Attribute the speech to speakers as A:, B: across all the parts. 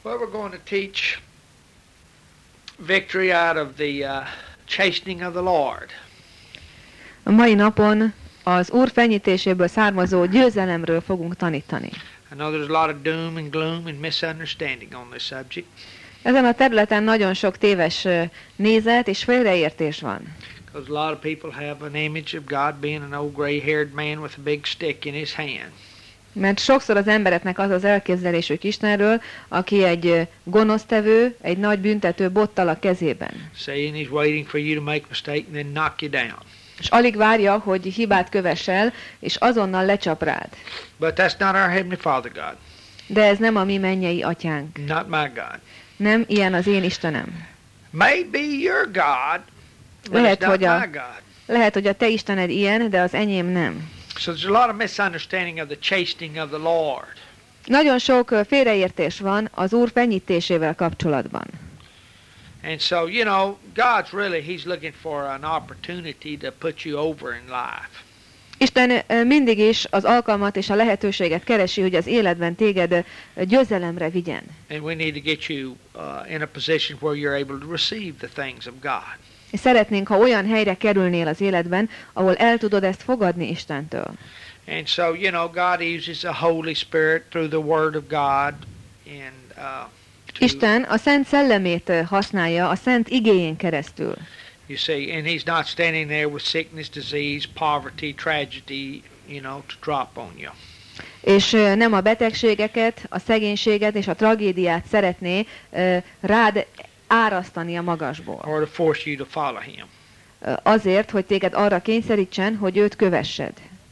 A: Well, we're going to teach victory out of the chastening of the Lord.
B: A mai napon az Úr fenyítéséből származó győzelemről fogunk tanítani.
A: I know there's a lot of doom and gloom and misunderstanding on this subject.
B: Ezen a területen nagyon sok téves nézet és félreértés van.
A: Because a lot of people have an image of God being an old gray-haired man with a big stick in his hand.
B: Mert sokszor az embereknek az az elképzelésük Istenről, aki egy gonosztevő, egy nagy büntető bottal a kezében.
A: Saying he's waiting for you to make a mistake and then knock you down.
B: És alig várja, hogy hibát kövess el, és azonnal lecsap rád.
A: But that's not our Heavenly Father God.
B: De ez nem a mi mennyei atyánk.
A: Not my God.
B: Nem ilyen az én Istenem.
A: Maybe your God, but
B: Lehet,
A: it's not
B: hogy
A: my God.
B: Lehet, hogy a te Istened ilyen, de az enyém nem.
A: So there's a lot of misunderstanding of the chastening of the Lord.
B: Nagyon sok félreértés van az Úr fenyítésével kapcsolatban.
A: And so, you know, God's really, he's looking for an opportunity to put you over in life.
B: Isten mindig is az alkalmat és a lehetőséget keresi, hogy az életben téged győzelemre vigyen.
A: And we need to get you in a position where you're able to receive the things of God.
B: És szeretnénk, ha olyan helyre kerülnél az életben, ahol el tudod ezt fogadni Istentől.
A: And so, you know, God uses the Holy Spirit through the Word of God and
B: Isten a Szent Szellemét használja a Szent igéjén keresztül.
A: you see, and he's not standing there with sickness, disease, poverty, tragedy, you know, to drop on you.
B: És nem a betegségeket, a szegénységet és a tragédiát szeretné rád árasztani a magasból.
A: Or to force you to follow him.
B: Azért, hogy téged arra kényszerítsen, hogy őt kövessed.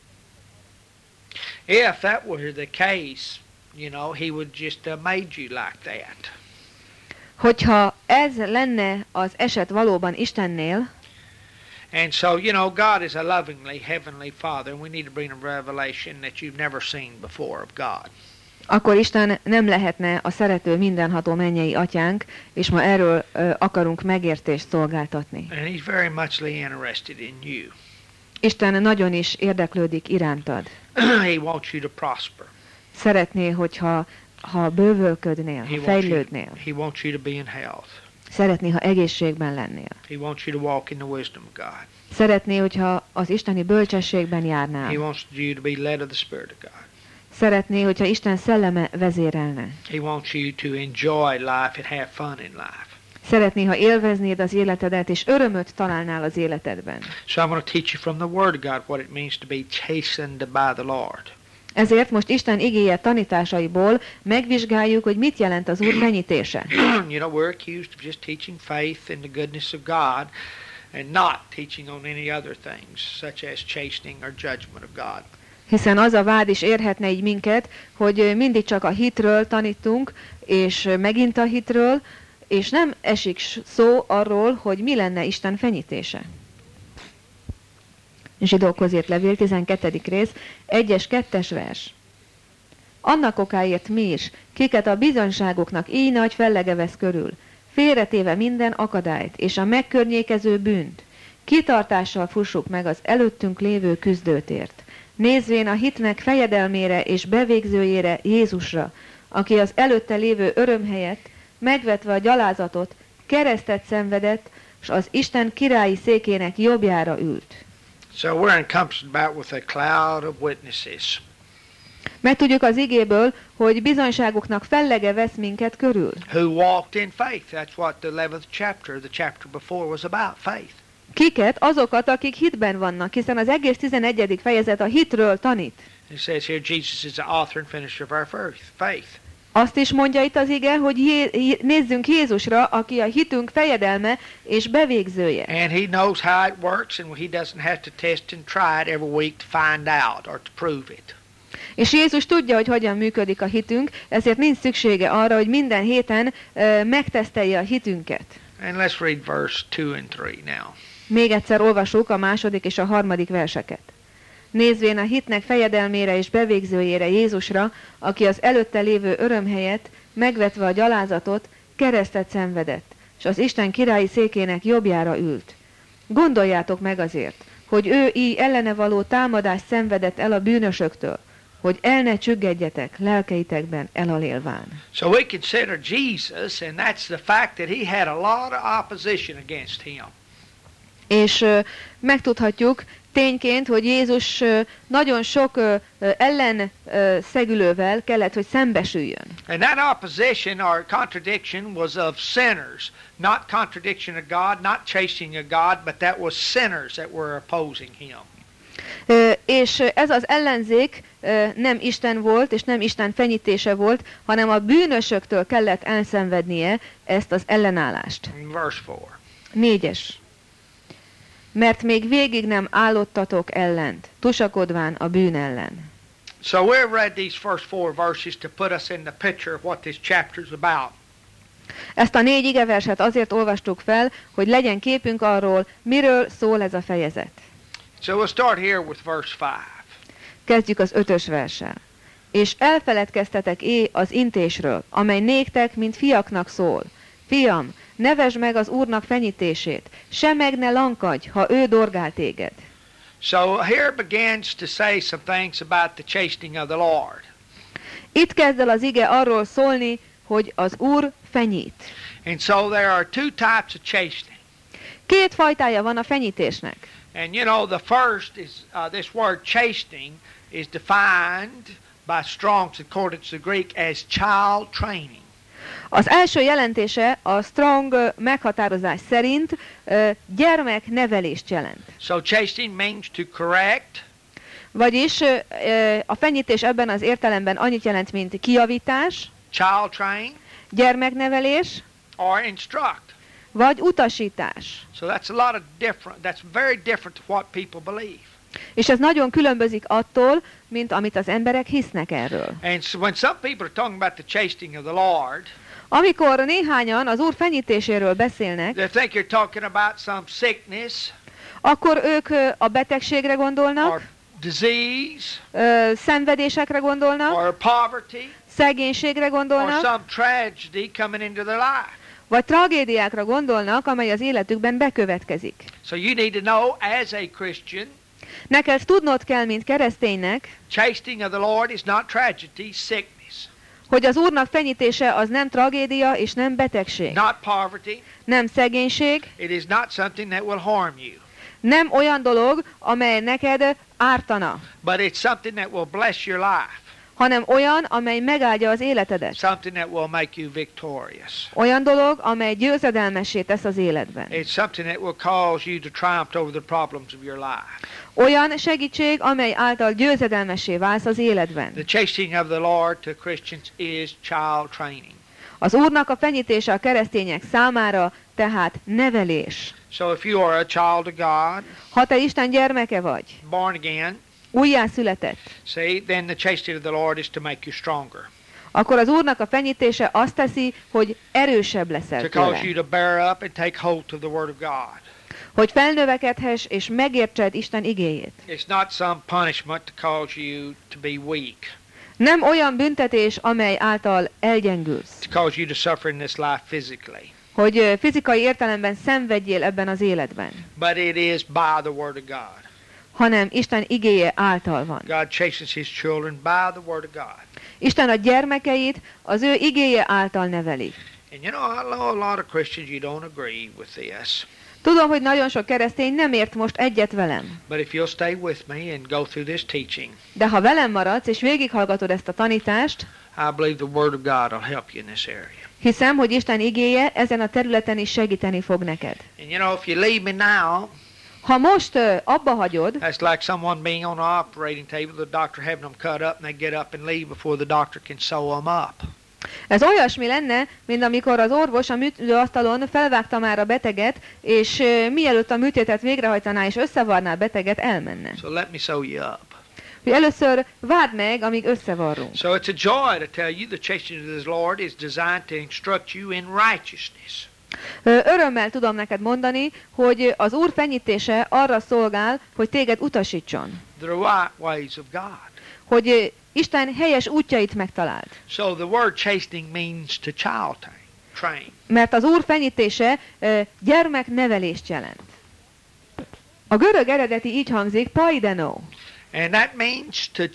A: If that were the case, you know, he would just made you like that.
B: Hogyha ez lenne az eset valóban Istennél,
A: And so, you know, God is a lovingly heavenly Father, and we need to bring a revelation that you've never seen before of God.
B: akkor Isten nem lehetne a szerető mindenható mennyei atyánk, és ma erről akarunk megértést szolgáltatni.
A: And he's very muchly interested in you.
B: Isten nagyon is érdeklődik irántad.
A: He wants you to prosper.
B: Szeretné, hogyha bővölködnél, ha fejlődnél.
A: He wants you to be in health.
B: Szeretné, ha egészségben lennél.
A: He wants you to walk in the wisdom of God.
B: Szeretné, hogyha az isteni bölcsességben
A: He
B: járnál.
A: wants you to be led of the Spirit of God.
B: Szeretné, hogyha Isten szelleme vezérelne.
A: He wants you to enjoy life and have fun in life.
B: Szeretné, ha élveznéd az életedet, és örömöt találnál az életedben.
A: So I'm going to teach you from the Word of God what it means to be chastened by the Lord.
B: Ezért most Isten igéje tanításaiból megvizsgáljuk, hogy mit jelent az Úr fenyítése.
A: You know, we're accused of just teaching faith in the goodness of God and not teaching on any other things, such as chastening or judgment of God.
B: Hiszen az a vád is érhetne így minket, hogy mindig csak a hitről tanítunk, és megint a hitről, és nem esik szó arról, hogy mi lenne Isten fenyítése. Zsidókhoz írt levél, 12. rész, 1-es, 2-es vers. Annak okáért mi is, kiket a bizonyságoknak így nagy fellege vesz körül, félretéve minden akadályt és a megkörnyékező bűnt, kitartással fussuk meg az előttünk lévő küzdőtért, nézvén a hitnek fejedelmére és bevégzőjére, Jézusra, aki az előtte lévő öröm helyett, megvetve a gyalázatot, keresztet szenvedett, s az Isten királyi székének jobbjára ült.
A: So we're encompassed about with a cloud of witnesses.
B: Megtudjuk az igéből, hogy bizonyságoknak fellege vesz minket körül.
A: Who walked in faith. That's what the 11th chapter, the chapter before, was about, faith.
B: Kiket? Azokat, akik hitben vannak, hiszen az egész 11. fejezet a hitről tanít.
A: It says here, Jesus is the author and finisher of our faith.
B: Azt is mondja itt az ige, hogy nézzünk Jézusra, aki a hitünk fejedelme és bevégzője.
A: And he knows how it works, and he doesn't have to test and try it every week to find out or to prove it.
B: És Jézus tudja, hogy hogyan működik a hitünk, ezért nincs szüksége arra, hogy minden héten megtesztelje a hitünket.
A: And let's read verse 2 and 3 now.
B: Még egyszer olvassuk a 2. és a 3. verseket. Nézvén a hitnek fejedelmére és bevégzőjére, Jézusra, aki az előtte lévő öröm helyett, megvetve a gyalázatot, keresztet szenvedett, és az Isten királyi székének jobbjára ült. Gondoljátok meg azért, hogy ő így ellene való támadást szenvedett el a bűnösöktől, hogy el ne csüggedjetek lelkeitekben elalélván.
A: So we consider Jesus, and that's the fact that he had a lot of opposition against him.
B: És megtudhatjuk tényként, hogy Jézus nagyon sok ellenszegülővel kellett, hogy szembesüljön.
A: And that opposition or contradiction was of sinners, not contradiction of God, not chastening of God, but that was sinners that were opposing him.
B: És ez az ellenzék nem Isten volt, és nem Isten fenyítése volt, hanem a bűnösöktől kellett elszenvednie ezt az ellenállást.
A: Verse
B: 4. Mert még végig nem állottatok ellent, tusakodván a bűn ellen.
A: So we've read these first 4 verses to put us in the picture of what this chapter is about.
B: Ezt a 4 igeverset azért olvastuk fel, hogy legyen képünk arról, miről szól ez a fejezet.
A: So we'll start here with verse 5.
B: Kezdjük az 5. verssel. És elfeledkeztetek az intésről, amely néktek, mint fiaknak szól. Fiam, nevesd meg az Úrnak fenyítését, se meg ne lankadj, ha ő dorgál téged.
A: So here begins to say some things about the chastening of the Lord.
B: Itt kezd el az ige arról szólni, hogy az Úr fenyít.
A: And so there are 2 types of chastening.
B: 2 fajtája van a fenyítésnek.
A: And you know, the first is this word chastening is defined by Strong's Concordance, the Greek, as child training.
B: Az első jelentése a Strong meghatározás szerint gyermeknevelést jelent.
A: So chastening means to correct,
B: vagyis a fenyítés ebben az értelemben annyit jelent, mint kijavítás,
A: child train,
B: gyermeknevelés,
A: or instruct.
B: vagy utasítás.
A: So that's a lot of different. That's very different to what people believe.
B: És ez nagyon különbözik attól, mint amit az emberek hisznek erről.
A: And so when some people are talking about the chastening of the Lord,
B: amikor néhányan az Úr fenyítéséről beszélnek,
A: they think you're talking about some sickness,
B: akkor ők a betegségre gondolnak,
A: or disease,
B: szenvedésekre gondolnak,
A: or poverty,
B: szegénységre
A: or
B: gondolnak,
A: some tragedy coming into their life.
B: vagy tragédiákra gondolnak, amely az életükben bekövetkezik.
A: So you need to know, as a Christian,
B: Neked tudnod kell, mint kereszténynek,
A: chastening of the Lord is not tragedy, sickness,
B: hogy az Úrnak fenyítése az nem tragédia és nem betegség,
A: not poverty.
B: nem szegénység,
A: It is not something that will harm you,
B: nem olyan dolog, amely neked ártana,
A: but it's something that will bless your life,
B: hanem olyan, amely megáldja az életedet.
A: something that will make you victorious.
B: Olyan dolog, amely győzedelmessé tesz az életben.
A: It's something that will cause you to triumph over the problems of your life.
B: Olyan segítség, amely által győzedelmessé válsz az életben.
A: The chastening of the Lord to Christians is child training.
B: Az Úrnak a fenyítése a keresztények számára tehát nevelés.
A: So if you are a child of God,
B: Ha te Isten gyermeke vagy,
A: born again,
B: újjászületett,
A: see, then the chastening of the Lord is to make you stronger,
B: akkor az Úrnak a fenyítése azt teszi, hogy erősebb leszel
A: to cause
B: tőle.
A: you to bear up and take hold of the Word of God.
B: Hogy felnövekedhess és megértsed Isten igéjét.
A: It's not some punishment to cause you to be weak,
B: Nem olyan büntetés, amely által elgyengülsz.
A: to cause you to suffer in this life physically,
B: Hogy fizikai értelemben szenvedjél ebben az életben.
A: but it is by the Word of God.
B: Hanem Isten igéje által van.
A: God chastens His children by the Word of God.
B: Isten a gyermekeit az ő igéje által neveli.
A: And you know, I know a lot of Christians, you don't agree with this.
B: Tudom, hogy nagyon sok keresztény nem ért most egyet velem.
A: But if you'll stay with me and go through this teaching,
B: De ha velem maradsz és végighallgatod ezt a tanítást,
A: I believe the Word of God will help you in this area.
B: hiszem, hogy Isten igéje ezen a területen is segíteni fog neked.
A: And you know, if you leave me now,
B: Ha most abba hagyod,
A: that's like someone being on the operating table, the doctor having them cut up, and they get up and leave before the doctor can sew them up.
B: ez olyasmi lenne, mint amikor az orvos a műtőasztalon felvágta már a beteget, és mielőtt a műtétet végrehajtaná és összevarná a beteget, elmenne.
A: So let me sew you up.
B: Hogy először várd meg, amíg összevarrunk.
A: So it's a joy to tell you the chastening of the Lord is designed to instruct you in righteousness.
B: Örömmel tudom neked mondani, hogy az Úr fenyítése arra szolgál, hogy téged utasítson.
A: The right ways of God.
B: Hogy Isten helyes útjait megtaláld.
A: So the word chastening means to child train.
B: Mert az Úr fenyítése gyermeknevelést jelent. A görög eredeti így hangzik, paideno.
A: And that means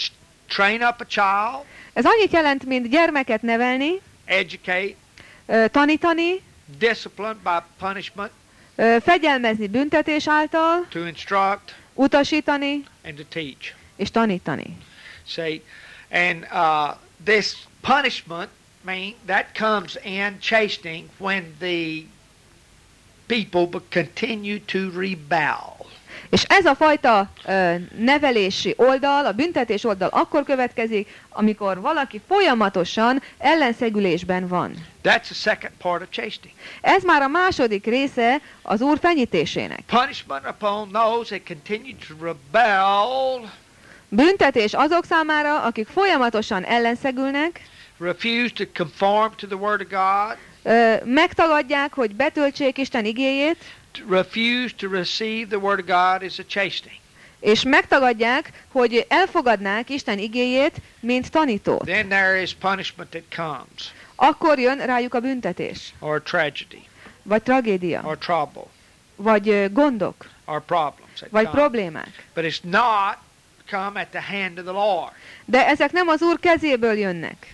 A: train up a child,
B: Ez annyit jelent, mint gyermeket nevelni,
A: educate,
B: tanítani,
A: discipline by punishment,
B: fegyelmezni büntetés által,
A: to instruct,
B: utasítani
A: and to teach.
B: és tanítani.
A: See, and this punishment, that comes in chastening when the people continue to rebel.
B: És ez a fajta nevelési oldal, a büntetés oldal akkor következik, amikor valaki folyamatosan ellenszegülésben van.
A: That's the second part of chastening.
B: Ez már a második része az Úr fenyítésének.
A: Punishment upon those that continue to rebel,
B: Büntetés azok számára, akik folyamatosan ellenszegülnek,
A: refuse to conform to the Word of God,
B: megtagadják, hogy betöltsék Isten igéjét,
A: refuse to receive the Word of God as a chastening.
B: és megtagadják, hogy elfogadnák Isten igéjét, mint tanítót.
A: Then there is punishment that comes,
B: Akkor jön rájuk a büntetés,
A: or tragedy,
B: vagy tragédia,
A: or trouble,
B: vagy gondok,
A: or problems that
B: vagy
A: come.
B: problémák.
A: But it's not come at the hand of the Lord.
B: De ezek nem az Úr kezéből jönnek.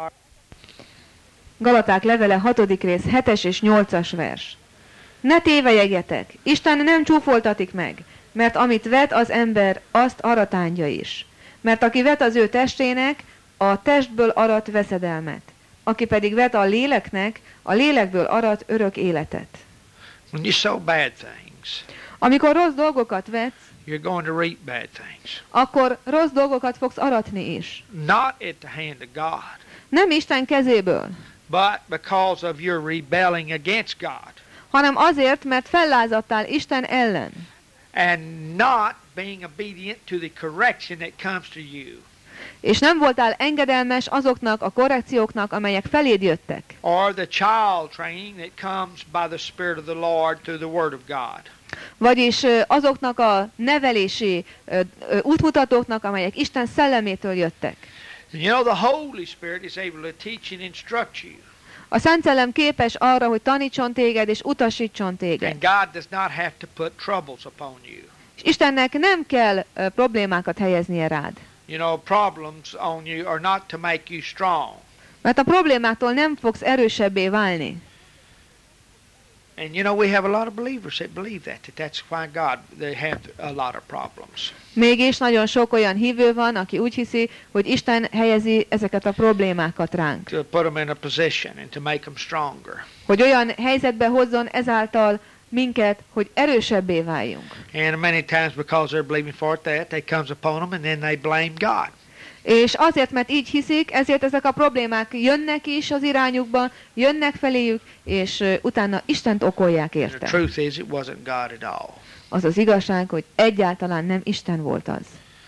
B: Galaták levele 6. rész 7-es és 8-as vers. Ne tévejegjetek, Isten nem csúfoltatik meg, mert amit vet az ember, azt aratándja is. Mert aki vet az ő testének, a testből arat veszedelmet. Aki pedig vet a léleknek, a lélekből arat örök életet.
A: When you sow bad things,
B: Amikor rossz dolgokat vetsz,
A: you're going to reap bad things.
B: akkor rossz dolgokat fogsz aratni is.
A: Not at the hand of God,
B: Nem Isten kezéből,
A: but because of your rebelling against God
B: hanem azért, mert fellázadtál Isten ellen,
A: and not being obedient to the correction that comes to you,
B: és nem voltál engedelmes azoknak a korrekcióknak, amelyek feléd jöttek,
A: or the child training that comes by the Spirit of the Lord through the Word of God.
B: vagyis azoknak a nevelési útmutatóknak, amelyek Isten szellemétől jöttek.
A: And you know, the Holy Spirit is able to teach and instruct you.
B: A Szent Szellem képes arra, hogy tanítson téged és utasítson téged.
A: And God does not have to put troubles upon you.
B: És Istennek nem kell problémákat helyeznie rád.
A: You know, problems on you are not to make you strong.
B: Mert a problémáktól nem fogsz erősebbé válni.
A: And you know, we have a lot of believers that believe that's why they have a lot of problems.
B: Mégis nagyon sok olyan hívő van, aki úgy hiszi, hogy Isten helyezi ezeket a problémákat ránk.
A: To put them in a position and to make them stronger.
B: Hogy olyan helyzetbe hozzon ezáltal minket, hogy erősebbé váljunk.
A: And many times because they're believing for it comes upon them and then they blame God.
B: És azért, mert így hiszik, ezért ezek a problémák jönnek is az irányukba, jönnek feléjük, és utána Istent okolják
A: The
B: érte.
A: truth is it wasn't God at all.
B: Az az igazság, hogy egyáltalán nem Isten volt az.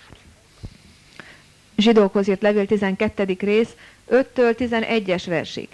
B: Zsidókhoz írt levél 12. rész, 5-től 11-es versig.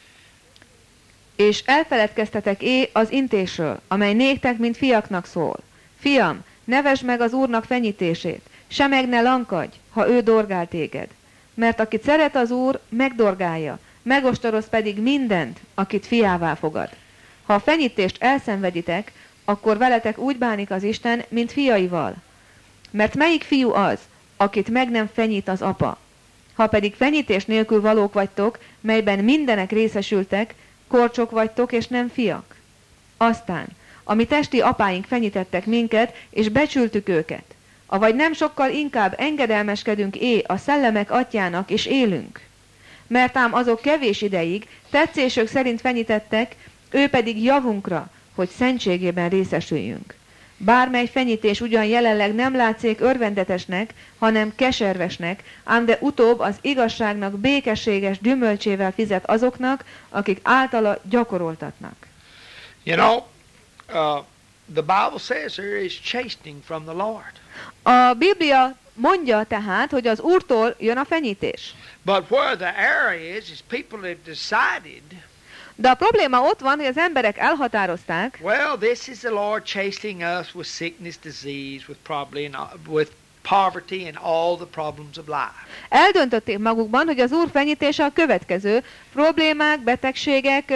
B: És elfeledkeztetek az intésről, amely néktek, mint fiaknak szól. Fiam, nevesd meg az Úrnak fenyítését, se meg ne lankadj, ha ő dorgál téged. Mert akit szeret az Úr, megdorgálja, megostoroz pedig mindent, akit fiává fogad. Ha a fenyítést elszenveditek, akkor veletek úgy bánik az Isten, mint fiaival. Mert melyik fiú az, akit meg nem fenyít az apa? Ha pedig fenyítés nélkül valók vagytok, melyben mindenek részesültek, korcsok vagytok és nem fiak. Aztán, ami testi apáink fenyítettek minket, és becsültük őket, avagy nem sokkal inkább engedelmeskedünk a szellemek atyának, és élünk. Mert ám azok kevés ideig tetszésük szerint fenyítettek, ő pedig javunkra, hogy szentségében részesüljünk. Bármely fenyítés ugyan jelenleg nem látszik örvendetesnek, hanem keservesnek, ám de utóbb az igazságnak békességes gyümölcsével fizet azoknak, akik általa gyakoroltatnak.
A: You know, the Bible says there is chastening from the Lord.
B: A Biblia mondja tehát, hogy az Úrtól jön a fenyítés.
A: But where the error is people have decided,
B: De a probléma ott van, hogy az emberek elhatározták,
A: well, this is the Lord chastening us with sickness, disease, with poverty, and all the problems of life.
B: Eldöntötték magukban, hogy az Úr fenyítése a következő: problémák, betegségek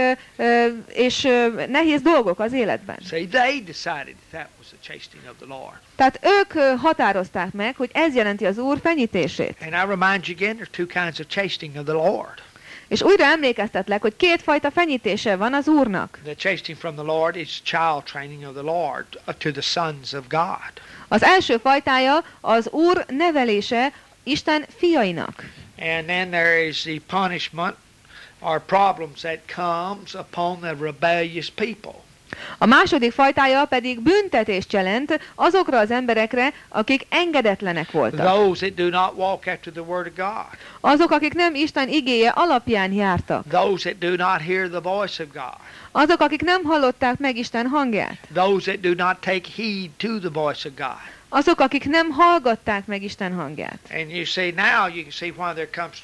B: és nehéz dolgok az életben.
A: See, they decided that was the chastening of the Lord.
B: Tehát ők határozták meg, hogy ez jelenti az Úr fenyítését.
A: And I remind you again, there's two kinds of chastening of the Lord.
B: És újra emlékeztetlek, hogy kétfajta fenyítése van az Úrnak.
A: The chastening from the Lord is child training of the Lord to the sons of God.
B: Az első fajtája az Úr nevelése Isten fiainak.
A: And then there is the punishment or problems that comes upon the rebellious people.
B: A második fajtája pedig büntetést jelent azokra az emberekre, akik engedetlenek voltak.
A: Those that do not walk after the word of God.
B: Azok, akik nem Isten igéje alapján jártak.
A: Those that do not hear the voice of God.
B: Azok, akik nem hallották meg Isten hangját.
A: Those that do not take heed to the voice of God.
B: Azok, akik nem hallgatták meg Isten hangját.
A: And you see now, you can see why there comes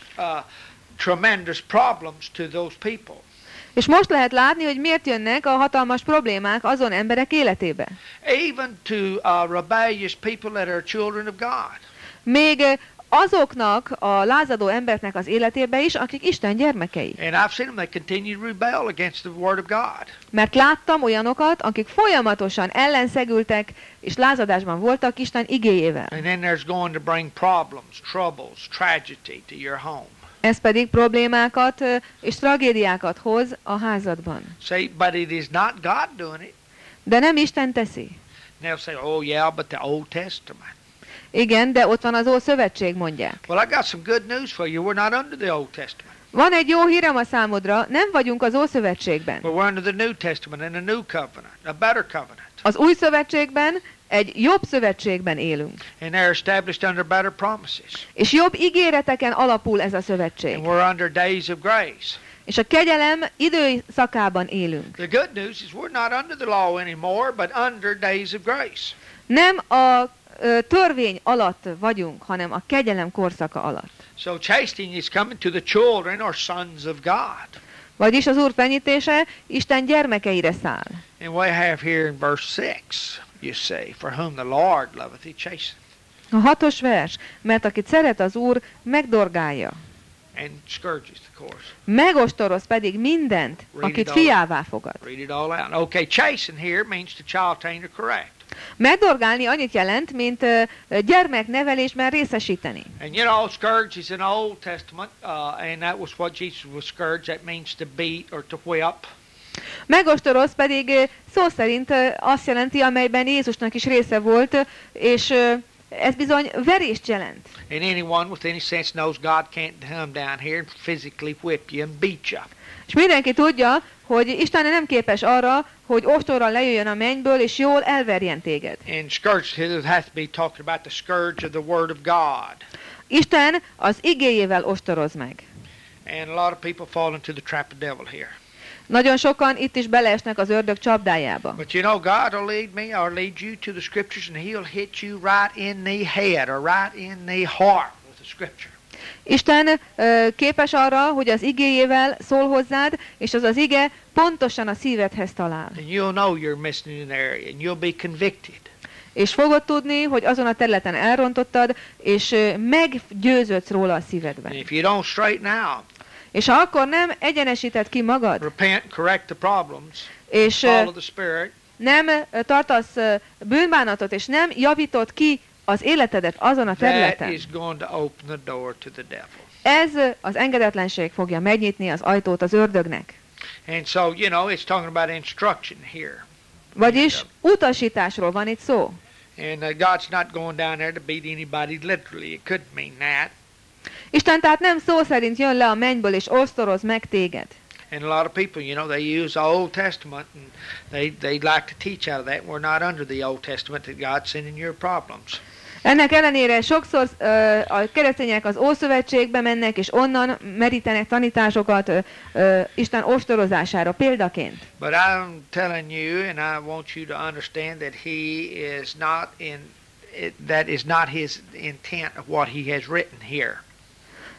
A: tremendous problems to those people.
B: És most lehet látni, hogy miért jönnek a hatalmas problémák azon emberek életébe.
A: Even to rebellious people that are children of God.
B: Még azoknak a lázadó embereknek az életébe is, akik Isten gyermekei.
A: And I've seen them, they continue to rebel against the word of God.
B: Mert láttam olyanokat, akik folyamatosan ellenszegültek és lázadásban voltak Isten igéjével.
A: And then there's going to bring problems, troubles, tragedy to your home.
B: Ez pedig problémákat és tragédiákat hoz a házadban.
A: See, but it is not God doing it.
B: De nem Isten teszi.
A: And they'll say, oh yeah, but the Old Testament.
B: Igen, de ott van az Ószövetség, mondják.
A: Well, I got some good news for you. We're not under the Old Testament.
B: Van egy jó hírem a számodra, nem vagyunk az Ószövetségben.
A: But we're under the New Testament and a new covenant, a better covenant.
B: Az Új Szövetségben, egy jobb szövetségben élünk.
A: And they're established under better promises.
B: És jobb ígéreteken alapul ez a szövetség.
A: And we're under days of grace.
B: És a kegyelem időszakában élünk.
A: The good news is we're not under the law anymore, but under days of grace.
B: Nem a törvény alatt vagyunk, hanem a kegyelem korszaka alatt.
A: So chastening is coming to the children or sons of God.
B: Vagyis az Úr fenyítése Isten gyermekeire száll.
A: And we have here in verse 6, you see, for whom the Lord loveth, he chasteneth.
B: A 6. vers, mert akit szeret az Úr, megdorgálja.
A: And scourges, of course.
B: Megostoroz pedig mindent, akit fiává fogad.
A: Read it all out. Okay, chasten here means to child train or correct.
B: Megdorgálni annyit jelent, mint gyermeknevelésben részesíteni.
A: And you know, scourge is in the Old Testament, and that was what Jesus was scourged. That means to beat or to whip.
B: Megostoroz pedig szó szerint azt jelenti, amelyben Jézusnak is része volt, és ez bizony verést jelent.
A: And anyone with any sense knows God can't come down here and physically whip you and beat you.
B: És mindenki tudja, hogy Isten nem képes arra, hogy ostorral lejöjjön a mennyből, és jól elverjen téged.
A: And scourge has to be talking about the scourge of the Word of God.
B: Isten az igéjével ostoroz meg.
A: And a lot of people fall into the trap of the devil here.
B: Nagyon sokan itt is beleesnek az ördög csapdájába.
A: But you know, God will lead me or lead you to the Scriptures, and He'll hit you right in the head or right in the heart with the Scripture.
B: Isten képes arra, hogy az igéjével szól hozzád, és az ige pontosan a szívedhez talál.
A: And you'll know you're missing in an area, and you'll be convicted.
B: És fogod tudni, hogy azon a területen elrontottad, és meggyőződsz róla a szívedben.
A: And if you don't straighten out,
B: És ha akkor nem egyenesíted ki magad,
A: repent, correct the problems,
B: és
A: follow the Spirit,
B: nem tartasz bűnbánatot, és nem javítod ki az életedet azon a
A: that
B: területen,
A: is going to open the door to the devil.
B: ez az engedetlenség fogja megnyitni az ajtót az ördögnek.
A: And so, you know, it's talking about instruction here.
B: Vagyis utasításról van itt szó.
A: And God's not going down there to beat anybody literally. It could mean that.
B: Isten tehát nem szó szerint jön le a mennyből és ostoroz meg téged.
A: And a lot of people, you know, they use the Old Testament and they like to teach out of that. We're not under the Old Testament that God's sending your problems.
B: Ennek ellenére sokszor a keresztények az Ószövetségbe mennek, és onnan merítenek tanításokat Isten ostorozására példaként.
A: But I'm telling you, and I want you to understand that He is not that is not His intent of what He has written here.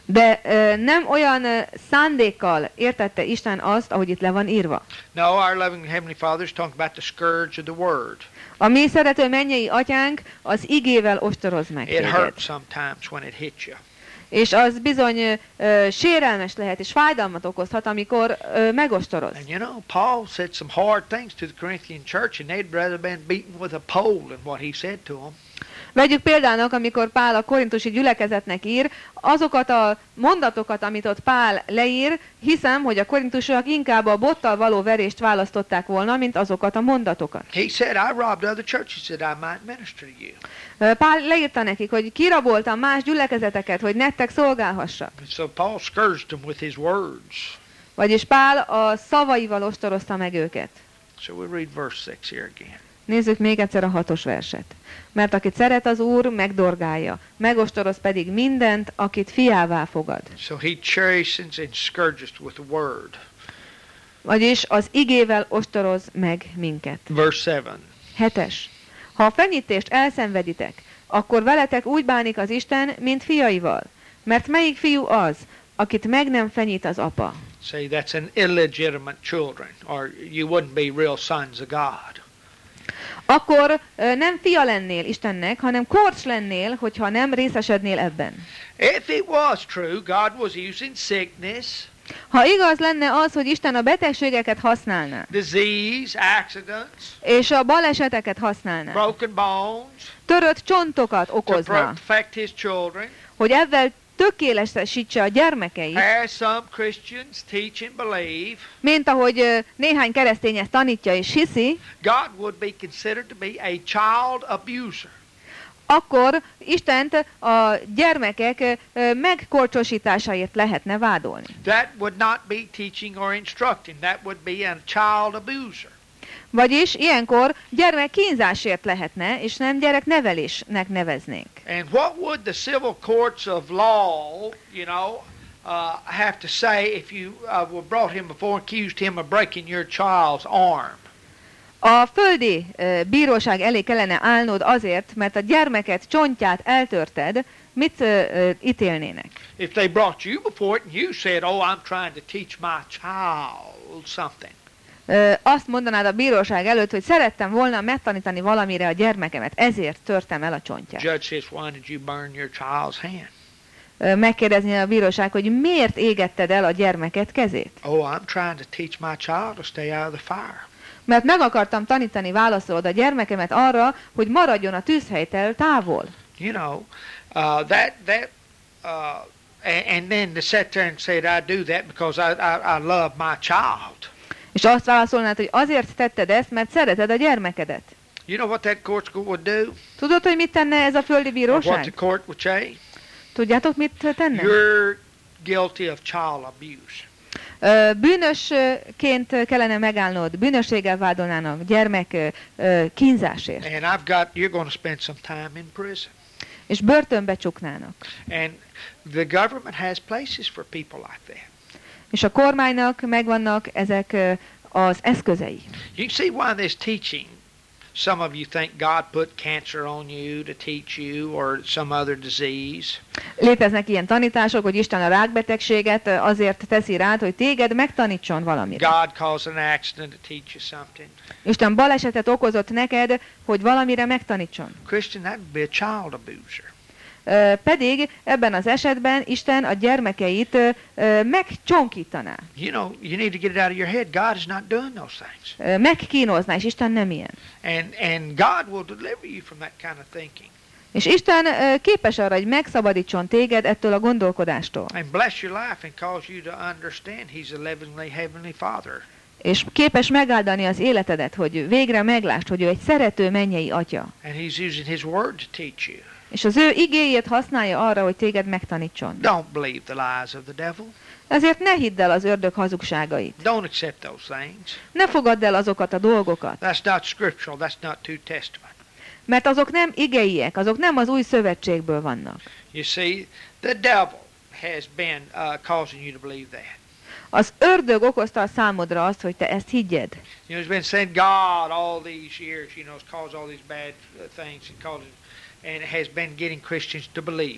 B: De nem olyan szándékkal értette Isten azt, ahogy itt le van írva.
A: No, our loving Heavenly Father is talking about the scourge of the Word.
B: A mi szerető mennyei atyánk az igével ostoroz meg
A: It
B: téged.
A: hurts sometimes when it hits you.
B: És az bizony sérelmes lehet, és fájdalmat okozhat, amikor megostoroz.
A: And you know, Paul said some hard things to the Corinthian church, and they'd rather been beaten with a pole than what he said to them.
B: Vegyük példának, amikor Pál a korintusi gyülekezetnek ír, azokat a mondatokat, amit ott Pál leír, hiszem, hogy a korintusiak inkább a bottal való verést választották volna, mint azokat a mondatokat.
A: He said, I robbed other churches that I might minister to you.
B: Pál leírta nekik, hogy kiraboltam más gyülekezeteket, hogy nektek szolgálhassak.
A: And so Paul scourged them with his words.
B: Vagyis Pál a szavaival ostorozta meg őket.
A: So we'll read verse 6 here again.
B: Nézzük még egyszer a 6. verset. Mert akit szeret az Úr, megdorgálja, megostoroz pedig mindent, akit fiává fogad.
A: So he chastens and scourges with the word.
B: Vagyis az igével ostoroz meg minket.
A: Verse 7.
B: 7. Ha a fenyítést elszenveditek, akkor veletek úgy bánik az Isten, mint fiaival. Mert melyik fiú az, akit meg nem fenyít az apa?
A: See, that's an illegitimate children, or you wouldn't be real sons of God.
B: Akkor nem fia lennél Istennek, hanem korcs lennél, hogyha nem részesednél ebben.
A: If it was true, God was using sickness,
B: Ha igaz lenne az, hogy Isten a betegségeket használná,
A: disease, accidents,
B: és a baleseteket használná,
A: broken bones,
B: törött csontokat
A: to
B: okozna,
A: perfect his children,
B: hogy ezzel tökéletesítse a gyermekeit,
A: as some Christians teach and believe,
B: mint ahogy néhány keresztény ezt tanítja és hiszi,
A: God would be considered to be a child abuser.
B: akkor Istent a gyermekek megkorcsosításáért lehetne vádolni.
A: That would not be teaching or instructing. That would be a child abuser.
B: Vagyis ilyenkor gyermekkínzásért lehetne, és nem gyereknevelésnek neveznénk.
A: And what would the civil courts of law, have to say if you were brought him before and accused him of breaking your child's arm?
B: A földi bíróság elé kellene állnod azért, mert a gyermeket csontját eltörted, mit ítélnének?
A: If they brought you before it and you said, oh, I'm trying to teach my child something.
B: Azt mondanád a bíróság előtt, hogy szerettem volna megtanítani valamire a gyermekemet, ezért törtem el a csontját.
A: Judge says, why did you burn your child's hand?
B: Megkérdezni a bíróság, hogy miért égetted el a gyermeket kezét?
A: Oh, I'm trying to teach my child to stay out of the fire.
B: Mert meg akartam tanítani, válaszolod, a gyermekemet arra, hogy maradjon a tűzhelytől távol.
A: You know, and then to sit there and say that I do that because I love my child.
B: És azt válaszolnád, hogy azért tetted ezt, mert szereted a gyermekedet.
A: You know what that court would do?
B: Tudod, hogy mit tenne ez a földi
A: Or what the
B: bíróság?
A: court would say?
B: Tudjátok, mit tenne?
A: You're guilty of child abuse.
B: Bűnösként kellene megállnod, bűnösséggel vádolnának, gyermek kínzásért.
A: And you're going to spend some time in prison.
B: És börtönbe csuknának.
A: And the government has places for people like that.
B: És a kormánynak megvannak ezek az eszközei.
A: You see why this teaching, some of you think God put cancer on you to teach you or some other disease.
B: Léteznek ilyen tanítások, hogy Isten a rákbetegséget azért teszi rád, hogy téged megtanítson valamire.
A: God caused an accident to teach you something.
B: Isten balesetet okozott neked, hogy valamire megtanítson.
A: Christian, that would be a child abuser.
B: Pedig ebben az esetben Isten a gyermekeit megcsonkítaná.
A: You need to get it out of your head. God is not doing those things.
B: Megkínozná, és Isten nem ilyen.
A: And God will deliver you from that kind of thinking.
B: És Isten képes arra, hogy megszabadítson téged ettől a gondolkodástól.
A: And bless your life and cause you to understand He's a lovingly heavenly Father.
B: És képes megáldani az életedet, hogy végre meglásd, hogy ő egy szerető mennyei atya.
A: And He's using His Word to teach you.
B: És az ő igéjét használja arra, hogy téged megtanítson.
A: Don't believe the lies of the devil.
B: Ezért ne hidd el az ördög hazugságait.
A: Don't accept those things.
B: Ne fogadd el azokat a dolgokat.
A: That's not scriptural. That's not New Testament.
B: Mert azok nem igeiek, azok nem az új szövetségből vannak.
A: You see, the devil has been causing you to believe that.
B: Az ördög okozta a számodra azt, hogy te ezt higgyed.
A: He's been saying God all these years, has caused all these bad things and has been getting Christians to believe it.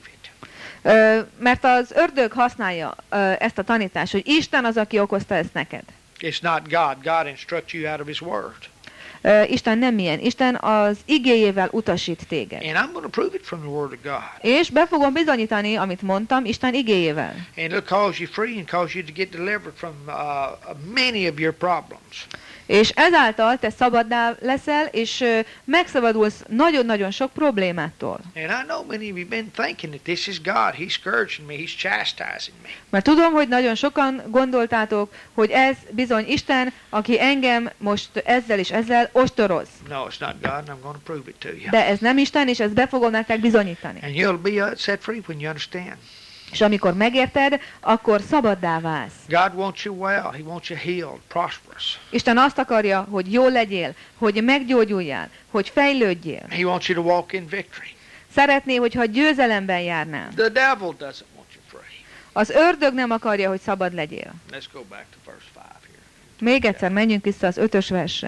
B: Mert az ördög használja ezt a tanítást, hogy Isten az, aki okozta ezt neked.
A: It's not God. God instructs you out of His Word.
B: Isten nem ilyen. Isten az igéjével utasít téged.
A: And I'm going to prove it from the Word of God.
B: És be fogom bizonyítani, amit mondtam, Isten igéjével.
A: And it'll cause you free and cause you to get delivered from many of your problems.
B: És ezáltal te szabaddá leszel, és megszabadulsz nagyon-nagyon sok problémától.
A: And I know many of you been thinking that this is God. He's scourging me. He's chastising me.
B: Mert tudom, hogy nagyon sokan gondoltátok, hogy ez bizony Isten, aki engem most ezzel és ezzel ostoroz.
A: No, it's not God, and I'm going to prove it to you.
B: De ez nem Isten, és ezt be fogom nektek bizonyítani.
A: And you'll be set free when you understand.
B: És amikor megérted, akkor szabaddá válsz.
A: God wants you well. He wants you healed, prosperous.
B: Isten azt akarja, hogy jól legyél, hogy meggyógyuljál, hogy fejlődjél.
A: He wants you to walk in victory.
B: Szeretné, hogyha győzelemben járnál.
A: The devil doesn't want you free.
B: Az ördög nem akarja, hogy szabad legyél.
A: Let's go back to verse 5 here.
B: Még egyszer menjünk vissza az 5-ös versre.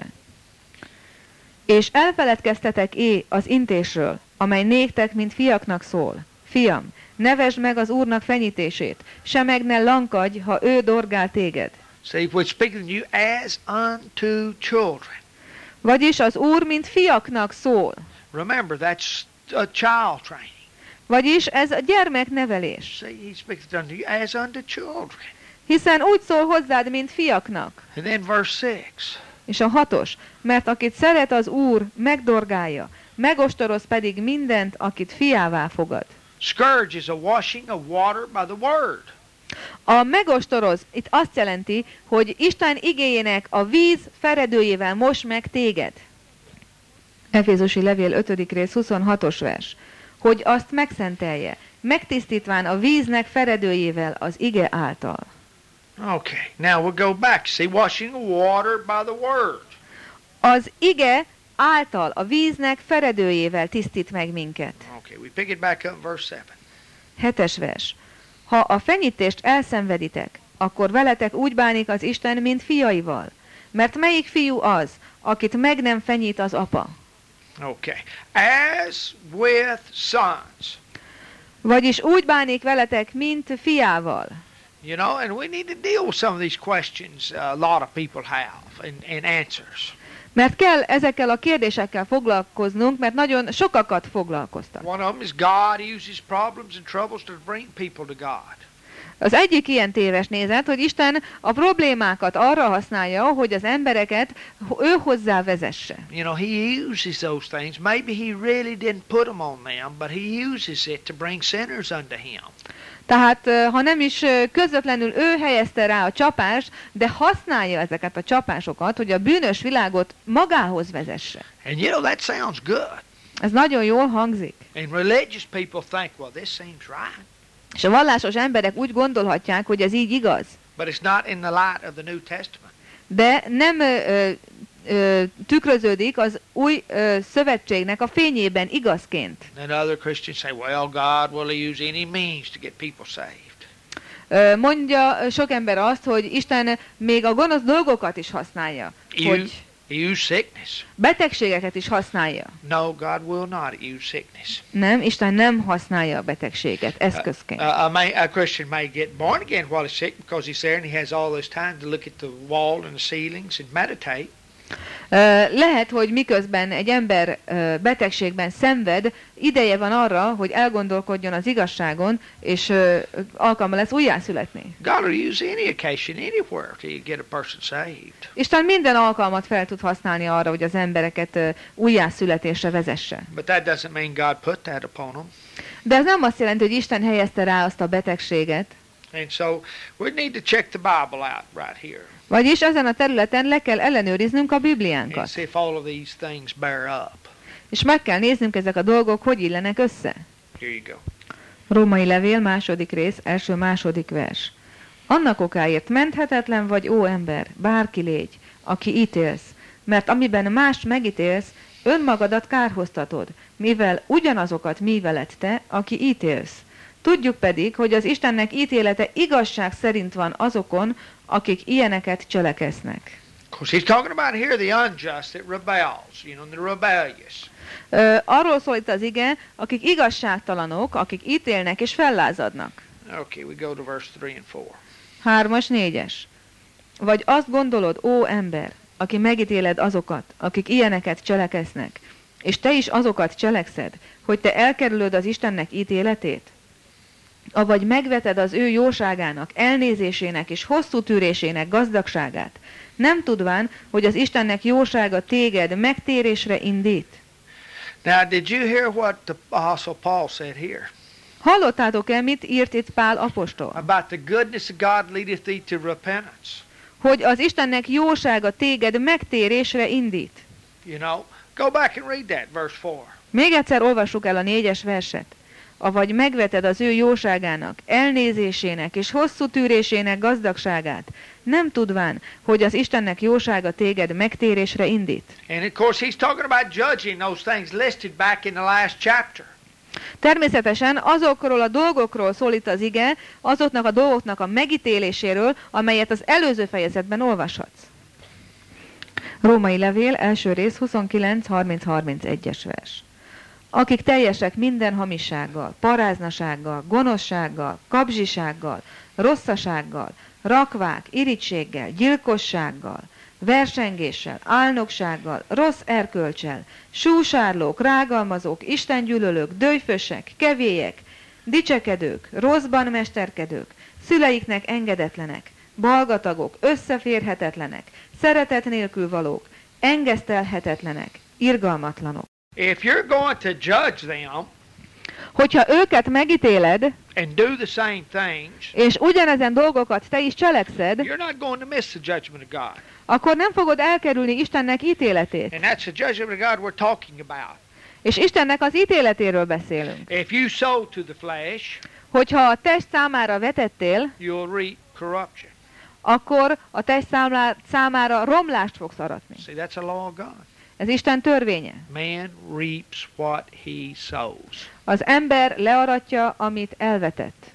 B: És elfeledkeztetek az intésről, amely néktek, mint fiaknak szól. Fiam, ne vesd meg az Úrnak fenyítését, se meg ne lankadj, ha ő dorgál téged.
A: See, we're speaking to you as unto children.
B: Vagyis az Úr, mint fiaknak szól.
A: Remember, that's a child training.
B: Vagyis ez a gyermeknevelés.
A: See, he speaks unto you as unto children.
B: Hiszen úgy szól hozzád, mint fiaknak.
A: And then verse 6.
B: És a 6-os, mert akit szeret az Úr, megdorgálja, megostoroz pedig mindent, akit fiává fogad.
A: Scourge is a washing of water by the word.
B: A megostoroz itt azt jelenti, hogy Isten igéjének a víz feredőjével mos meg téged. Efézusi levél 5. rész 26-os vers. Hogy azt megszentelje, megtisztítván a víznek feredőjével az ige által.
A: Okay, now we'll go back. See, washing of water by the word.
B: Az ige által, a víznek feredőjével tisztít meg minket.
A: Okay, we pick it back up in verse 7.
B: 7-es vers. Ha a fenyítést elszenveditek, akkor veletek úgy bánik az Isten, mint fiaival. Mert melyik fiú az, akit meg nem fenyít az apa?
A: Okay. As with sons.
B: Vagyis úgy bánik veletek, mint fiával.
A: You know, and we need to deal with some of these questions a lot of people have and answers.
B: Mert kell ezekkel a kérdésekkel foglalkoznunk, mert nagyon sokakat foglalkoztat.
A: One of them is God uses problems and troubles to bring people to God.
B: Az egyik ilyen téves nézet, hogy Isten a problémákat arra használja, hogy az embereket ő hozzá vezesse.
A: You know, He uses those things. Maybe He really didn't put them on them, but He uses it to bring sinners unto Him.
B: Tehát, ha nem is közvetlenül ő helyezte rá a csapást, de használja ezeket a csapásokat, hogy a bűnös világot magához vezesse.
A: And you know, that sounds good.
B: Ez nagyon jól hangzik.
A: And religious people think, well, this seems right.
B: És a vallásos emberek úgy gondolhatják, hogy ez így igaz.
A: But it's not in the light of the New Testament.
B: De nem tükröződik az új szövetségnek a fényében igazként.
A: And other Christians say, well, God will use any means to get people saved.
B: Mondja sok ember azt, hogy Isten még a gonosz dolgokat is használja. Hogy
A: He used sickness.
B: betegségeket is használja.
A: No, God will not use sickness.
B: Nem, Isten nem használja a betegséget eszközként.
A: A Christian may get born again while he's sick because he's there and he has all this time to look at the wall and the ceilings and meditate.
B: Lehet, hogy miközben egy ember betegségben szenved, ideje van arra, hogy elgondolkodjon az igazságon, és alkalma lesz újjászületni.
A: God will use any occasion, anywhere to get a person saved.
B: Isten minden alkalmat fel tud használni arra, hogy az embereket újjászületésre vezesse.
A: But that doesn't mean God put that upon them.
B: De ez nem azt jelenti, hogy Isten helyezte rá azt a betegséget.
A: And so we need to check the Bible out right here.
B: Vagyis ezen a területen le kell ellenőriznünk a
A: And
B: Bibliánkat.
A: see if all of these things bear up.
B: És meg kell néznünk ezek a dolgok, hogy illenek össze.
A: Here you go.
B: Római levél, 2. rész, 1.-2. vers. Annak okáért menthetetlen vagy, ó ember, bárki légy, aki ítélsz, mert amiben mást megítélsz, önmagadat kárhoztatod, mivel ugyanazokat műveled te, aki ítélsz. Tudjuk pedig, hogy az Istennek ítélete igazság szerint van azokon, akik ilyeneket cselekeznek.
A: Of course, he's talking about here the unjust that rebels, the rebellious.
B: Arról szól itt az ige, akik igazságtalanok, akik ítélnek és fellázadnak.
A: Okay, we go to verse 3 and 4.
B: 3-as, 4-es. Vagy azt gondolod, ó ember, aki megítéled azokat, akik ilyeneket cseleksznek, és te is azokat cselekszed, hogy te elkerülöd az Istennek ítéletét? Avagy megveted az ő jóságának, elnézésének és hosszú tűrésének gazdagságát, nem tudván, hogy az Istennek jósága téged megtérésre indít?
A: Now, did you hear what the Apostle Paul said here?
B: Hallottátok-e, mit írt itt Pál apostol?
A: About the goodness of God leadeth thee to repentance.
B: Hogy az Istennek jósága téged megtérésre indít.
A: Go back and read that, verse 4.
B: Még egyszer olvassuk el a 4-es verset. Avagy megveted az ő jóságának, elnézésének és hosszú tűrésének gazdagságát, nem tudván, hogy az Istennek jósága téged megtérésre indít.
A: And of course he's talking about judging those things listed back in the last chapter.
B: Természetesen azokról a dolgokról szól itt az ige, azoknak a dolgoknak a megítéléséről, amelyet az előző fejezetben olvashatsz. Római levél, első rész, 29-30-31-es vers. Akik teljesek minden hamissággal, paráznasággal, gonoszsággal, kabzsisággal, rosszasággal, rakvák, irigységgel, gyilkossággal, versengéssel, álnoksággal, rossz erkölcsel, súsárlók, rágalmazók, istengyűlölők, döjfösek, kevélyek, dicsekedők, rosszban mesterkedők, szüleiknek engedetlenek, balgatagok, összeférhetetlenek, szeretet nélkül valók, engesztelhetetlenek, irgalmatlanok.
A: If you're going to judge them,
B: hogyha őket megítéled,
A: and do the same things,
B: és ugyanezen dolgokat te is cselekszed,
A: you're not going to miss the judgment of God.
B: akkor nem fogod elkerülni Istennek ítéletét.
A: And that's the judgment of God we're talking about.
B: És Istennek az ítéletéről beszélünk.
A: If you sow to the flesh,
B: hogyha a test számára vetettél,
A: you'll reap corruption.
B: akkor a test számára romlást fogsz aratni.
A: See, that's a law of God.
B: Ez Isten törvénye.
A: Man reaps what he sows.
B: Az ember learatja, amit elvetett.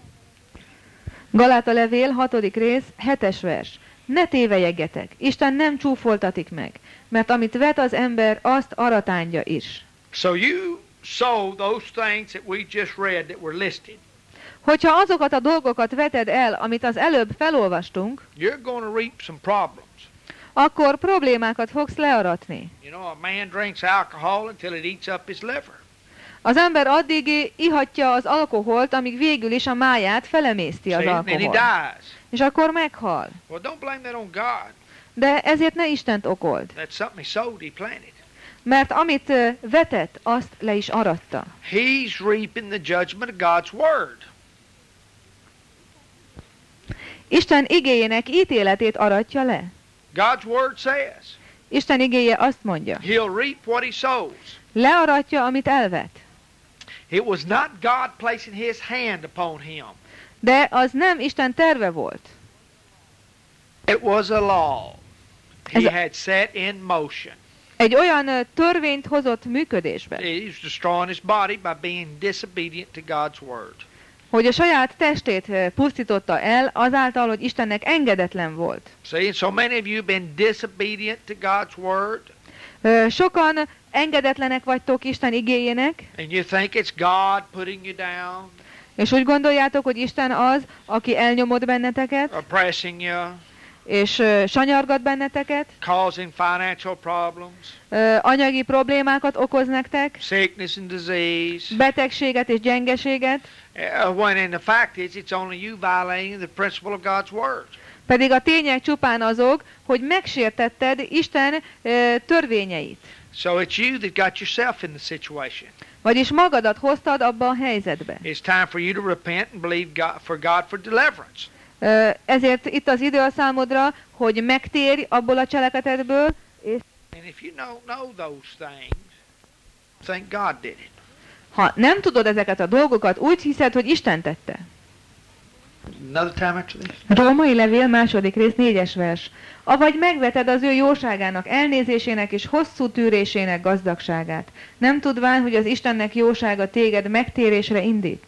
B: Galáta levél, 6. rész, 7-es vers. Ne tévejeggetek, Isten nem csúfoltatik meg, mert amit vet az ember, azt aratándja is.
A: So you sow those things that we just read that were listed.
B: Hogyha azokat a dolgokat veted el, amit az előbb felolvastunk,
A: you're going to reap some problems.
B: Akkor problémákat fogsz learatni.
A: A man drinks alcohol until it eats up his liver.
B: Az ember addig ihatja az alkoholt, amíg végül is a máját felemészti az alkohol. És akkor meghal.
A: Well, don't blame that on God.
B: De ezért ne Istent okold.
A: That's something he sowed, he planted.
B: Mert amit vetett, azt le is aratta.
A: He's reaping the judgment of God's word.
B: Isten igéjének ítéletét aratja le.
A: God's word says.
B: Isten igéje azt mondja.
A: He'll reap what he sows.
B: Learatja, amit elvet.
A: It was not God placing his hand upon him.
B: De az nem Isten terve volt.
A: It was a law he had set in motion.
B: Egy olyan törvényt hozott működésbe.
A: He was destroying his body by being disobedient to God's word.
B: Hogy a saját testét pusztította el azáltal, hogy Istennek engedetlen volt.
A: See, so many of you have been disobedient to God's word.
B: Sokan engedetlenek vagytok Isten igéjének.
A: And you think it's God putting you down.
B: És úgy gondoljátok, hogy Isten az, aki elnyomod benneteket.
A: Oppressing you.
B: És sanyargat benneteket.
A: Causing financial problems.
B: Anyagi problémákat okoz nektek.
A: Sickness and disease.
B: Betegséget és gyengeséget.
A: When in the fact is, it's only you violating the principle of God's word.
B: Pedig a tények csupán azok, hogy megsértetted Isten törvényeit.
A: So it's you that got yourself in the situation.
B: Vagyis magadat hoztad abba a helyzetbe.
A: It's time for you to repent and believe God for deliverance.
B: Ezért itt az idő a számodra, hogy megtérj abból a cselekedetből.
A: And if you don't know those things, think God did it.
B: Ha nem tudod ezeket a dolgokat, úgy hiszed, hogy Isten tette.
A: Another time actually.
B: Római levél, 2. rész, 4-es vers. Avagy megveted az ő jóságának, elnézésének és hosszú tűrésének gazdagságát, nem tudván, hogy az Istennek jósága téged megtérésre indít.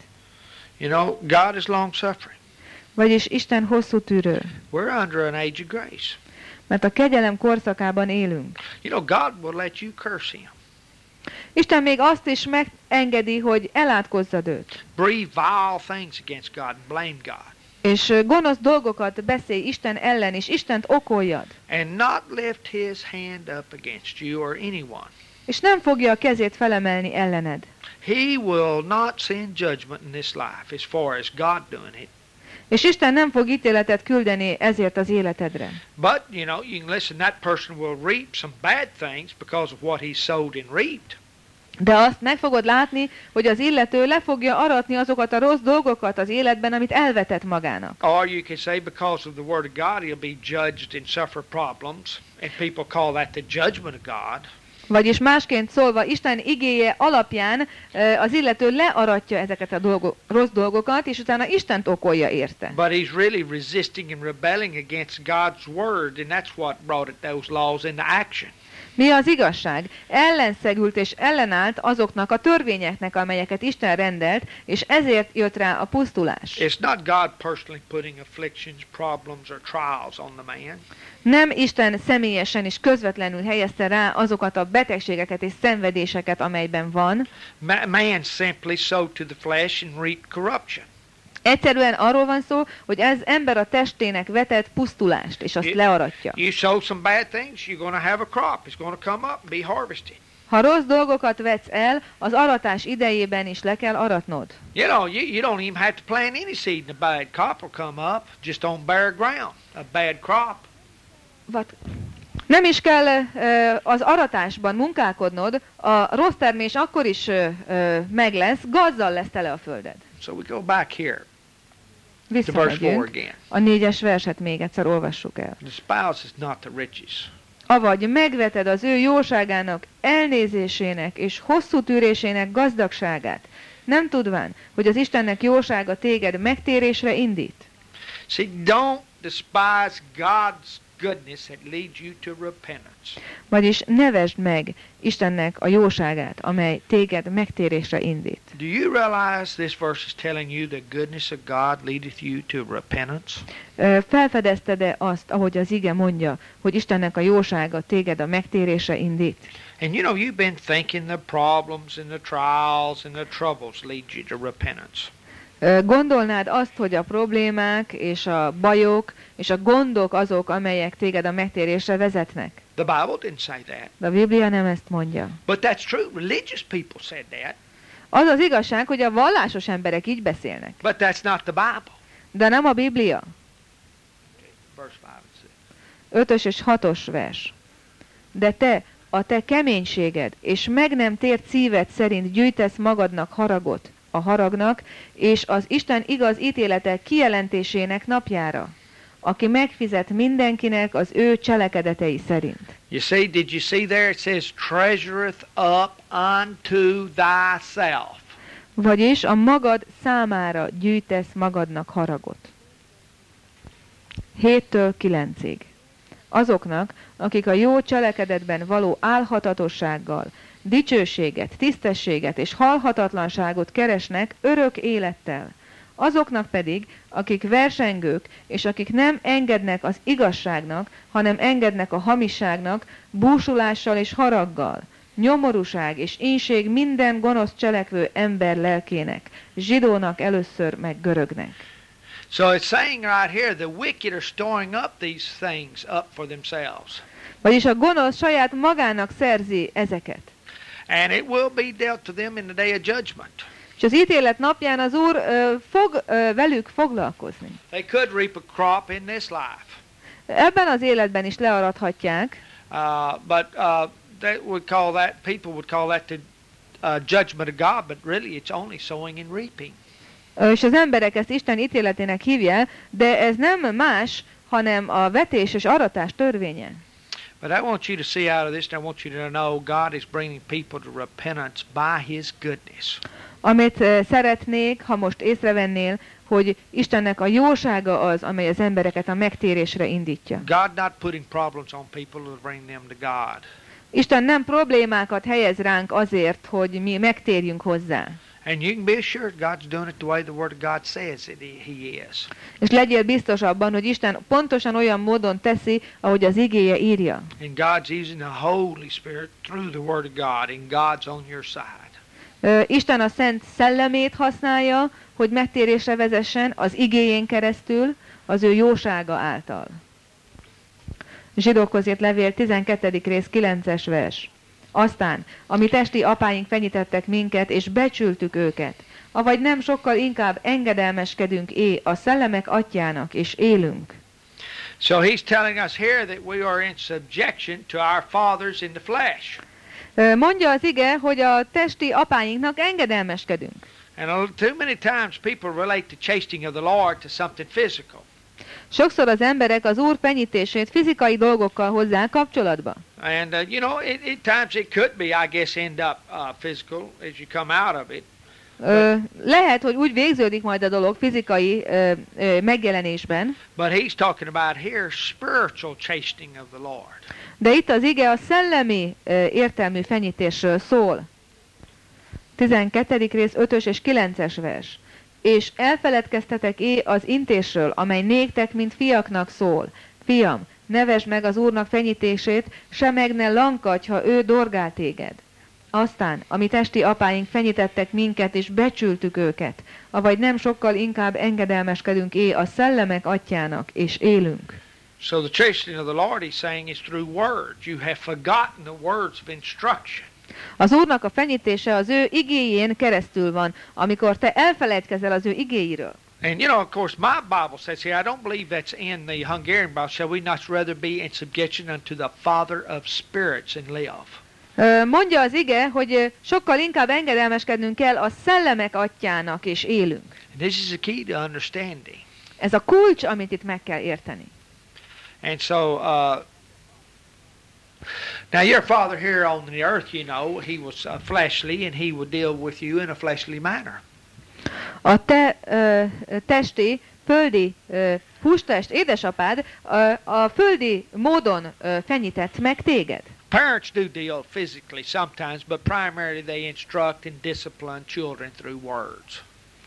A: God is long suffering.
B: Vagyis Isten hosszú tűrő.
A: We're under an age of grace.
B: Mert a kegyelem korszakában élünk.
A: You know, God will let you curse him.
B: Isten még azt is megengedi, hogy elátkozzad őt.
A: Breathe vile things against God and blame God.
B: És gonosz dolgokat beszélj Isten ellen, és Istent okoljad.
A: And not lift his hand up against you or anyone.
B: És nem fogja a kezét felemelni ellened.
A: He will not send judgment in this life as far as God doing it.
B: És Isten nem fog ítéletet küldeni ezért az életedre.
A: But, you know, you can listen, that person will reap some bad things because of what he sowed and reaped.
B: De azt meg fogod látni, hogy az illető le fogja aratni azokat a rossz dolgokat az életben, amit elvetett magának.
A: Or you can say because of the word of God he'll be judged and suffer problems. And people call that the judgment of God.
B: Vagyis másként szólva, Isten igéje alapján az illető learatja ezeket a rossz dolgokat, és utána Istent okolja érte.
A: But he's really resisting and rebelling against God's word, and that's what brought those laws into action.
B: Mi az igazság? Ellenszegült és ellenállt azoknak a törvényeknek, amelyeket Isten rendelt, és ezért jött rá a pusztulás.
A: It's not God personally putting afflictions, problems, or trials on the man.
B: Nem Isten személyesen és közvetlenül helyezte rá azokat a betegségeket és szenvedéseket, amelyben van.
A: Man simply sowed to the flesh and reaped corruption.
B: Egyszerűen arról van szó, hogy ez ember a testének vetett pusztulást, és azt learatja.
A: You sow some bad things, you're going to have a crop. It's going to come up and be harvested.
B: Ha rossz dolgokat vetsz el, az aratás idejében is le kell aratnod.
A: You know, you don't even have to plant any seed and a bad crop will come up just on bare ground. A bad crop.
B: Nem is kell az aratásban munkálkodnod, a rossz termés akkor is meg lesz, gazzal lesz tele a földed.
A: So we go back here.
B: Visszamegyünk. A 4-es verset még egyszer olvassuk el.
A: The spouse is not the riches.
B: Avagy megveted az ő jóságának, elnézésének és hosszú tűrésének gazdagságát, nem tudván, hogy az Istennek jósága téged megtérésre indít.
A: See, don't despise God's goodness that leads you to repentance.
B: Vagyis ne vesd meg Istennek a jóságát, amely téged megtérésre indít.
A: Do you realize this verse is telling you the goodness of God leadeth you to repentance?
B: Felfedezted-e azt, ahogy az ige mondja, hogy Istennek a jósága téged a megtérésre indít?
A: And you know, you've been thinking the problems and the trials and the troubles lead you to repentance.
B: Gondolnád azt, hogy a problémák és a bajok és a gondok azok, amelyek téged a megtérésre vezetnek?
A: The Bible didn't say that.
B: De a Biblia nem ezt mondja.
A: But that's true. Religious people said that.
B: Az az igazság, hogy a vallásos emberek így beszélnek.
A: But that's not the Bible.
B: De nem a Biblia.
A: Verse 5 and 6.
B: 5-ös és 6-os vers. De te, a te keménységed és meg nem tért szíved szerint gyűjtesz magadnak haragot a haragnak, és az Isten igaz ítélete kijelentésének napjára, aki megfizet mindenkinek az ő cselekedetei szerint.
A: You see, did you see there? It says, treasureth up unto thyself.
B: Vagyis a magad számára gyűjtesz magadnak haragot. 7-től 9-ig. Azoknak, akik a jó cselekedetben való álhatatossággal, dicsőséget, tisztességet és halhatatlanságot keresnek örök élettel. Azoknak pedig, akik versengők, és akik nem engednek az igazságnak, hanem engednek a hamisságnak, búsulással és haraggal, nyomorúság és ínség minden gonosz cselekvő ember lelkének, zsidónak először, meg görögnek.
A: So it's saying right here, the wicked are storing up these things up for themselves.
B: Vagyis a gonosz saját magának szerzi ezeket.
A: And it will be dealt to them in the day of judgment.
B: És az ítélet napján az Úr fog velük foglalkozni.
A: They could reap a crop in this life.
B: Ebben az életben is learathatják.
A: But people would call that the judgment of God, but really it's only sowing and reaping.
B: És az emberek ezt Isten ítéletének hívják, de ez nem más, hanem a vetés és aratás törvénye.
A: But I want you to see out of this, and I want you to know God is bringing people to repentance by His goodness.
B: Amit szeretnék, ha most észrevennél, hogy Istennek a jósága az, amely az embereket a megtérésre indítja.
A: God not putting problems on people to bring them to God.
B: Isten nem problémákat helyez ránk azért, hogy mi megtérjünk hozzá.
A: And you can be assured God's doing it the way the Word of God says that He is.
B: És legyél biztos abban, hogy Isten pontosan olyan módon teszi, ahogy az igéje írja.
A: And God's using the Holy Spirit through the Word of God, and God's on your side.
B: Isten a Szent Szellemét használja, hogy megtérésre vezessen az igéjén keresztül, az ő jósága által. Zsidókhoz írt levél 12. rész 9-es vers. Aztán, ami testi apáink fenyítettek minket, és becsültük őket, avagy nem sokkal inkább engedelmeskedünk a szellemek atyjának, és élünk.
A: So he's telling us here that we are in subjection to our fathers in the flesh.
B: Mondja az ige, hogy a testi apáinknak engedelmeskedünk.
A: And too many times people relate the chastening of the Lord to something physical.
B: Sokszor az emberek az Úr fenyítését fizikai dolgokkal hozzák kapcsolatba.
A: And you know, at times it could be, I guess, end up physical as you come out of it.
B: Lehet, hogy úgy végződik majd a dolog fizikai megjelenésben.
A: But he's talking about here spiritual chastening of the Lord.
B: De itt az ige a szellemi értelmű fenyítésről szól. 12. rész 5-ös és 9-es vers. És elfeledkeztetek az intésről, amely néktek, mint fiaknak szól. Fiam, nevesd meg az Úrnak fenyítését, se meg ne lankadj, ha ő dorgál téged. Aztán, ami testi apáink fenyítettek minket, és becsültük őket, avagy nem sokkal inkább engedelmeskedünk a szellemek atyjának, és élünk.
A: So the chastening of the Lord, he's saying, is through words. You have forgotten the words of instruction.
B: Az Úrnak a fenyítése az ő igéjén keresztül van, amikor te elfelejtkezel az ő igéiről.
A: And you know, of course, my Bible says here, I don't believe that's in the Hungarian Bible, shall we not rather be in subjection unto the Father of spirits and live?
B: Mondja az ige, hogy sokkal inkább engedelmeskednünk kell a szellemek atyjának, és élünk.
A: And this is the key to understanding.
B: Ez a kulcs, amit itt meg kell érteni.
A: And so, now your father here on the earth, you know, he was fleshly, and he would deal with you in a fleshly manner.
B: A te testi, földi hústest édesapád a földi módon fenyített meg téged.
A: Parents do deal physically sometimes, but primarily they instruct and discipline children through words.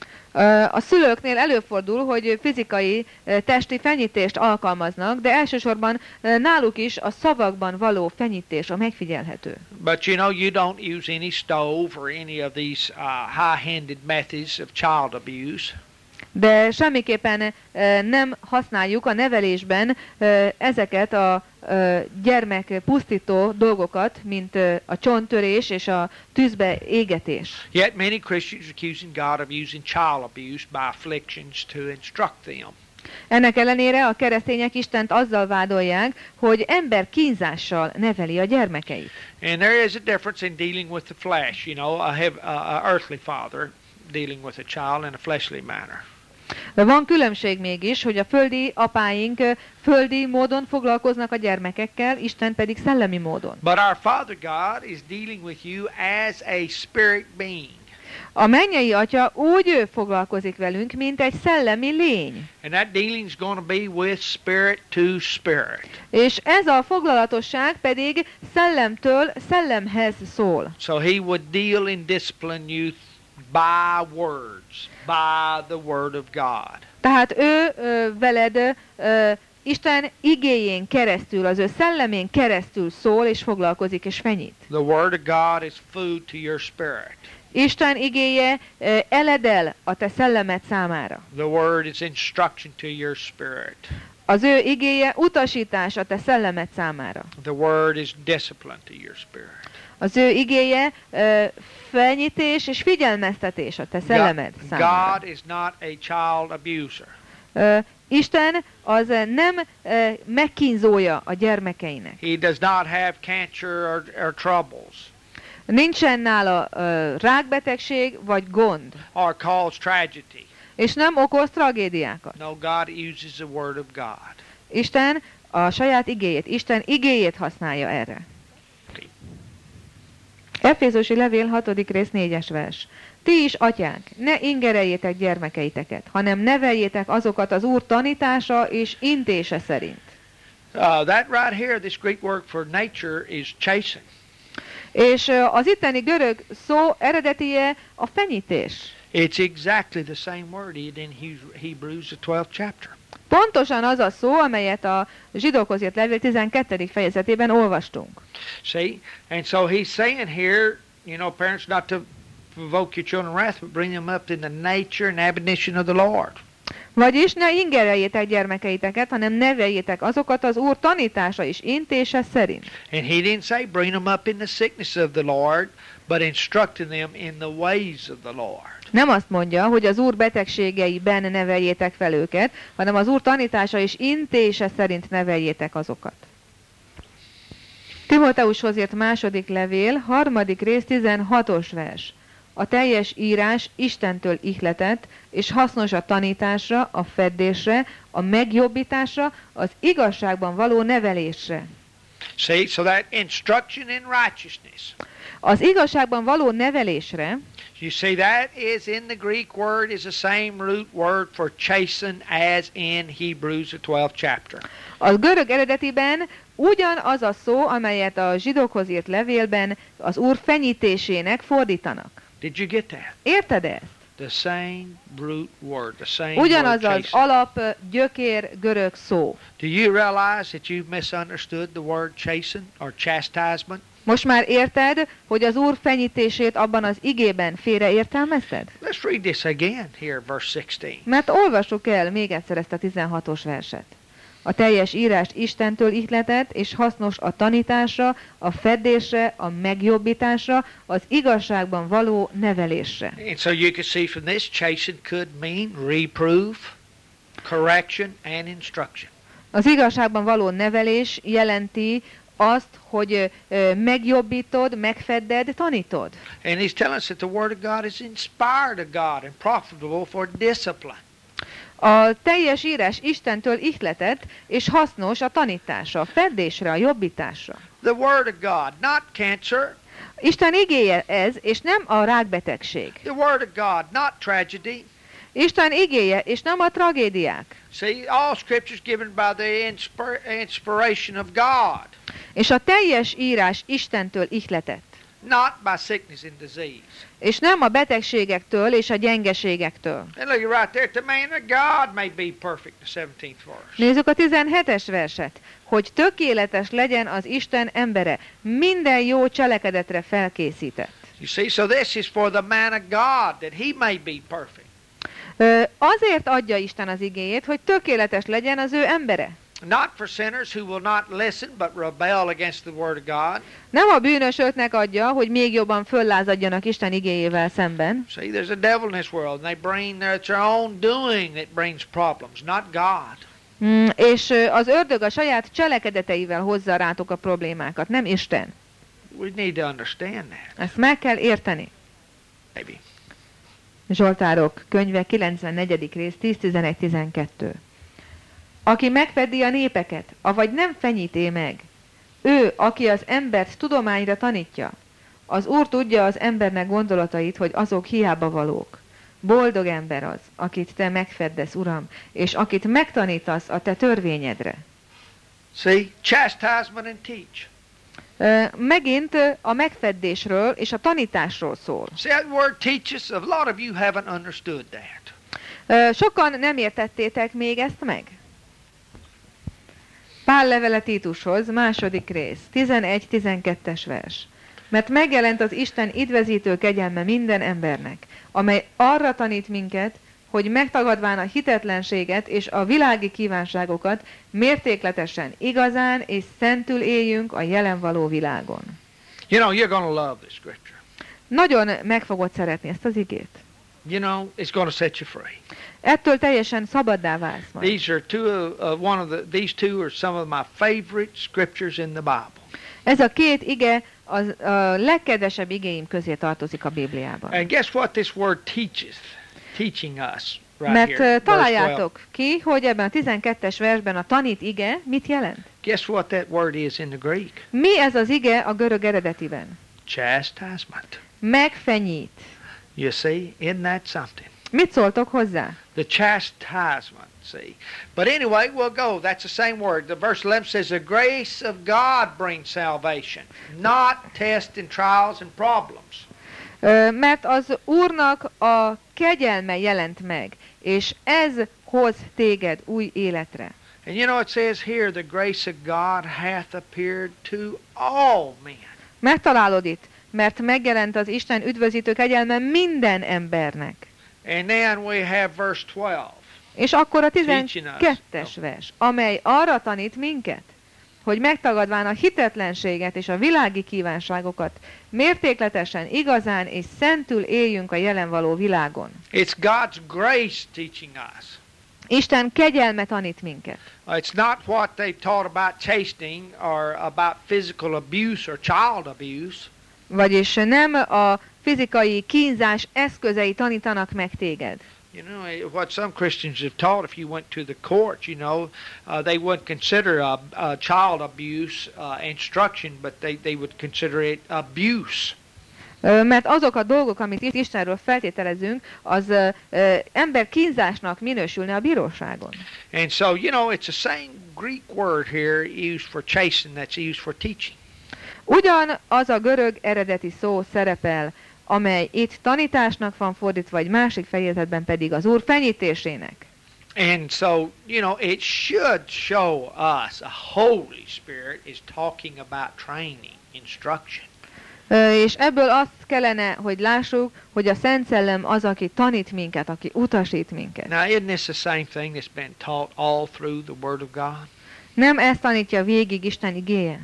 B: A szülőknél előfordul, hogy fizikai, testi fenyítést alkalmaznak, de elsősorban náluk is a szavakban való fenyítés a megfigyelhető.
A: But you know, you don't use any stove or any of these high-handed methods of child abuse.
B: De semmiképpen nem használjuk a nevelésben ezeket a gyermek pusztító dolgokat, mint a csonttörés és a tűzbe égetés.
A: Yet many Christians are accusing God of using child abuse by afflictions to instruct them.
B: Ennek ellenére a keresztények Istent azzal vádolják, hogy ember kínzással neveli a gyermekeit.
A: And there is a difference in dealing with the flesh. You know, a earthly father dealing with a child in a fleshly manner.
B: Van különbség mégis, hogy a földi apáink földi módon foglalkoznak a gyermekekkel, Isten pedig szellemi módon.
A: But our Father God is dealing with you as a spirit being.
B: A mennyei atya úgy foglalkozik velünk, mint egy szellemi lény.
A: And that dealing is going to be with spirit to spirit.
B: És ez a foglalatosság pedig szellemtől szellemhez szól.
A: So he would deal and discipline you by words, by the word of God.
B: Tehát ő veled Isten igéjén keresztül, az ő szellemén keresztül szól és foglalkozik és fenyít.
A: The word of God is food to your spirit.
B: Isten igéje eledel a te szellemed számára.
A: The word is instruction to your spirit.
B: Az ő igéje utasítás a te szellemed számára.
A: The word is discipline to your spirit.
B: Az ő igéje fenyítés és figyelmeztetés a te szellemed számára.
A: God is not a child abuser.
B: Isten az nem megkínzója a gyermekeinek.
A: He does not have cancer or troubles.
B: Nincsen nála rákbetegség vagy gond.
A: Or cause tragedy.
B: És nem okoz tragédiákat.
A: No, God uses the word of God.
B: Isten a saját igéjét, Isten igéjét használja erre. Efézusi levél 6. rész 4-es vers. Ti is, atyák, ne ingereljétek gyermekeiteket, hanem neveljétek azokat az Úr tanítása és intése szerint.
A: That right here, this Greek word for nature is chasten.
B: És az itteni görög szó eredetie a fenyítés.
A: It's exactly the same word in Hebrews, the 12th chapter.
B: Pontosan az a szó, amelyet a Zsidókhoz írt levél 12. fejezetében olvastunk.
A: See? And so he's saying here, parents, not to provoke your children wrath, but bring them up in the nature and admonition of the Lord.
B: Vagyis ne ingereljétek gyermekeiteket, hanem neveljétek azokat az Úr tanítása és intése szerint.
A: And he didn't say bring them up in the sickness of the Lord, but instructing them in the ways of the Lord.
B: Nem azt mondja, hogy az Úr betegségeiben neveljétek fel őket, hanem az Úr tanítása és intése szerint neveljétek azokat. Timóteushoz írt második levél, 3. rész, 16. vers. A teljes írás Istentől ihletett, és hasznos a tanításra, a feddésre, a megjobbításra, az igazságban való nevelésre.
A: See, so that instruction in righteousness.
B: Az igazságban való nevelésre,
A: You see, that is in the Greek word is the same root word for chasten as in Hebrews, the 12th chapter.
B: a görög eredetiben ugyanaz a szó, amelyet a Zsidókhoz írt levélben az Úr fenyítésének fordítanak.
A: Did you get that?
B: Érted ezt?
A: The same root word, the same
B: Ugyanaz
A: word
B: az
A: chasten.
B: alap gyökér görög szó.
A: Do you realize that you've misunderstood the word chasten or chastisement?
B: Most már érted, hogy az Úr fenyítését abban az igében félreértelmezted?
A: Let's read this again here, verse 16.
B: Mert olvassuk el még egyszer ezt a 16-os verset. A teljes írást Istentől ihletett, és hasznos a tanításra, a feddésre, a megjobbításra, az igazságban való nevelésre.
A: And so you can see from this, chasten could mean reproof, correction, and instruction.
B: Az igazságban való nevelés jelenti azt, hogy megjobbítod, megfedded, tanítod.
A: And he's telling us that the Word of God is inspired of God and profitable for discipline.
B: A teljes írás Istentől ihletett, és hasznos a tanításra, a feddésre, a jobbításra.
A: The Word of God, not cancer.
B: Isten igéje ez, és nem a rákbetegség.
A: The Word of God, not tragedy.
B: Isten igéje, és nem a tragédiák.
A: See, all Scripture is given by the inspiration of God,
B: És a teljes írás Istentől ihletett,
A: not by sickness and disease.
B: és nem a betegségektől és a gyengeségektől.
A: And look right there, the man of God may be perfect, the 17th verse.
B: Nézzük a 17-es verset, hogy tökéletes legyen az Isten embere, minden jó cselekedetre felkészített.
A: You see, so this is for the man of God, that he may be perfect.
B: Azért adja Isten az igéjét, hogy tökéletes legyen az ő embere.
A: Not for sinners who will not listen but rebel against the Word of God.
B: Nem a bűnösöknek adja, hogy még jobban föllázadjanak Isten igéjével szemben.
A: See, there's a devil in this world, and they bring their own doing that brings problems, not God.
B: És az ördög a saját cselekedeteivel hozza rátok a problémákat, nem Isten.
A: We need to understand that.
B: Ezt meg kell érteni.
A: Maybe.
B: Zsoltárok könyve 94. rész 10-11-12. Aki megfedi a népeket, avagy nem fenyíté meg, ő, aki az embert tudományra tanítja. Az Úr tudja az embernek gondolatait, hogy azok hiába valók. Boldog ember az, akit te megfeddesz, Uram, és akit megtanítasz a te törvényedre.
A: See, chastisement and teach.
B: Megint a megfeddésről és a tanításról szól.
A: See, that word teaches, a lot of you haven't understood that.
B: Sokan nem értettétek még ezt meg? Pál levele Títushoz, második rész, 11-12-es vers. Mert megjelent az Isten idvezítő kegyelme minden embernek, amely arra tanít minket, hogy megtagadván a hitetlenséget és a világi kívánságokat mértékletesen, igazán és szentül éljünk a jelen való világon.
A: You know, you're going to love this scripture.
B: Nagyon meg fogod szeretni ezt az igét.
A: You know, it's going to set you free.
B: Ettől teljesen szabaddá válsz majd.
A: These two are some of my favorite scriptures in the Bible.
B: Ez a két ige a legkedvesebb igéim közé tartozik a Bibliában.
A: And guess what this word teaches? Teaching us right
B: Mert
A: here. Verse 12.
B: találjátok ki, hogy ebben a 12-es versben a tanít ige mit jelent?
A: Guess what that word is in the Greek?
B: Mi ez az ige a görög eredetiben?
A: Chastisement.
B: Megfenyít.
A: You see, isn't that something?
B: Mit szóltok hozzá?
A: The chastisement, see. But anyway, we'll go. That's the same word. The verse 11 says, the grace of God brings salvation, not tests and trials and problems.
B: Mert az Úrnak a kegyelme jelent meg, és ez hoz téged új életre.
A: And you know it says here, the grace of God hath appeared to all men.
B: Megtalálod itt, mert megjelent az Isten üdvözítő kegyelme minden embernek.
A: And then we have verse 12.
B: És akkor a 12-es vers, amely arra tanít minket, hogy megtagadván a hitetlenséget és a világi kívánságokat, mértékletesen, igazán és szentül éljünk a jelen való világon.
A: It's God's grace teaching us.
B: Isten kegyelme tanít minket.
A: It's not what they taught about chastening or about physical abuse or child abuse.
B: Vagyis nem a fizikai kínzás eszközei tanítanak meg téged.
A: You know, what some Christians have taught, if you went to the court, you know, they wouldn't consider a child abuse instruction, but they would consider it abuse.
B: Mert azok a dolgok, amit Istenről feltételezünk, az ember kínzásnak minősülne a bíróságon.
A: And so, you know, it's the same Greek word here used for chastening that's used for teaching.
B: Ugyan az a görög eredeti szó szerepel, amely itt tanításnak van fordítva, vagy másik fejezetben pedig az Úr fenyítésének.
A: And so, you know, it should show us a Holy Spirit is talking about training, instruction.
B: És ebből azt kellene, hogy lássuk, hogy a Szent Szellem az, aki tanít minket, aki utasít minket.
A: Now, isn't this the same thing that's been taught all through the Word of God?
B: Nem ezt tanítja végig Isten igéje?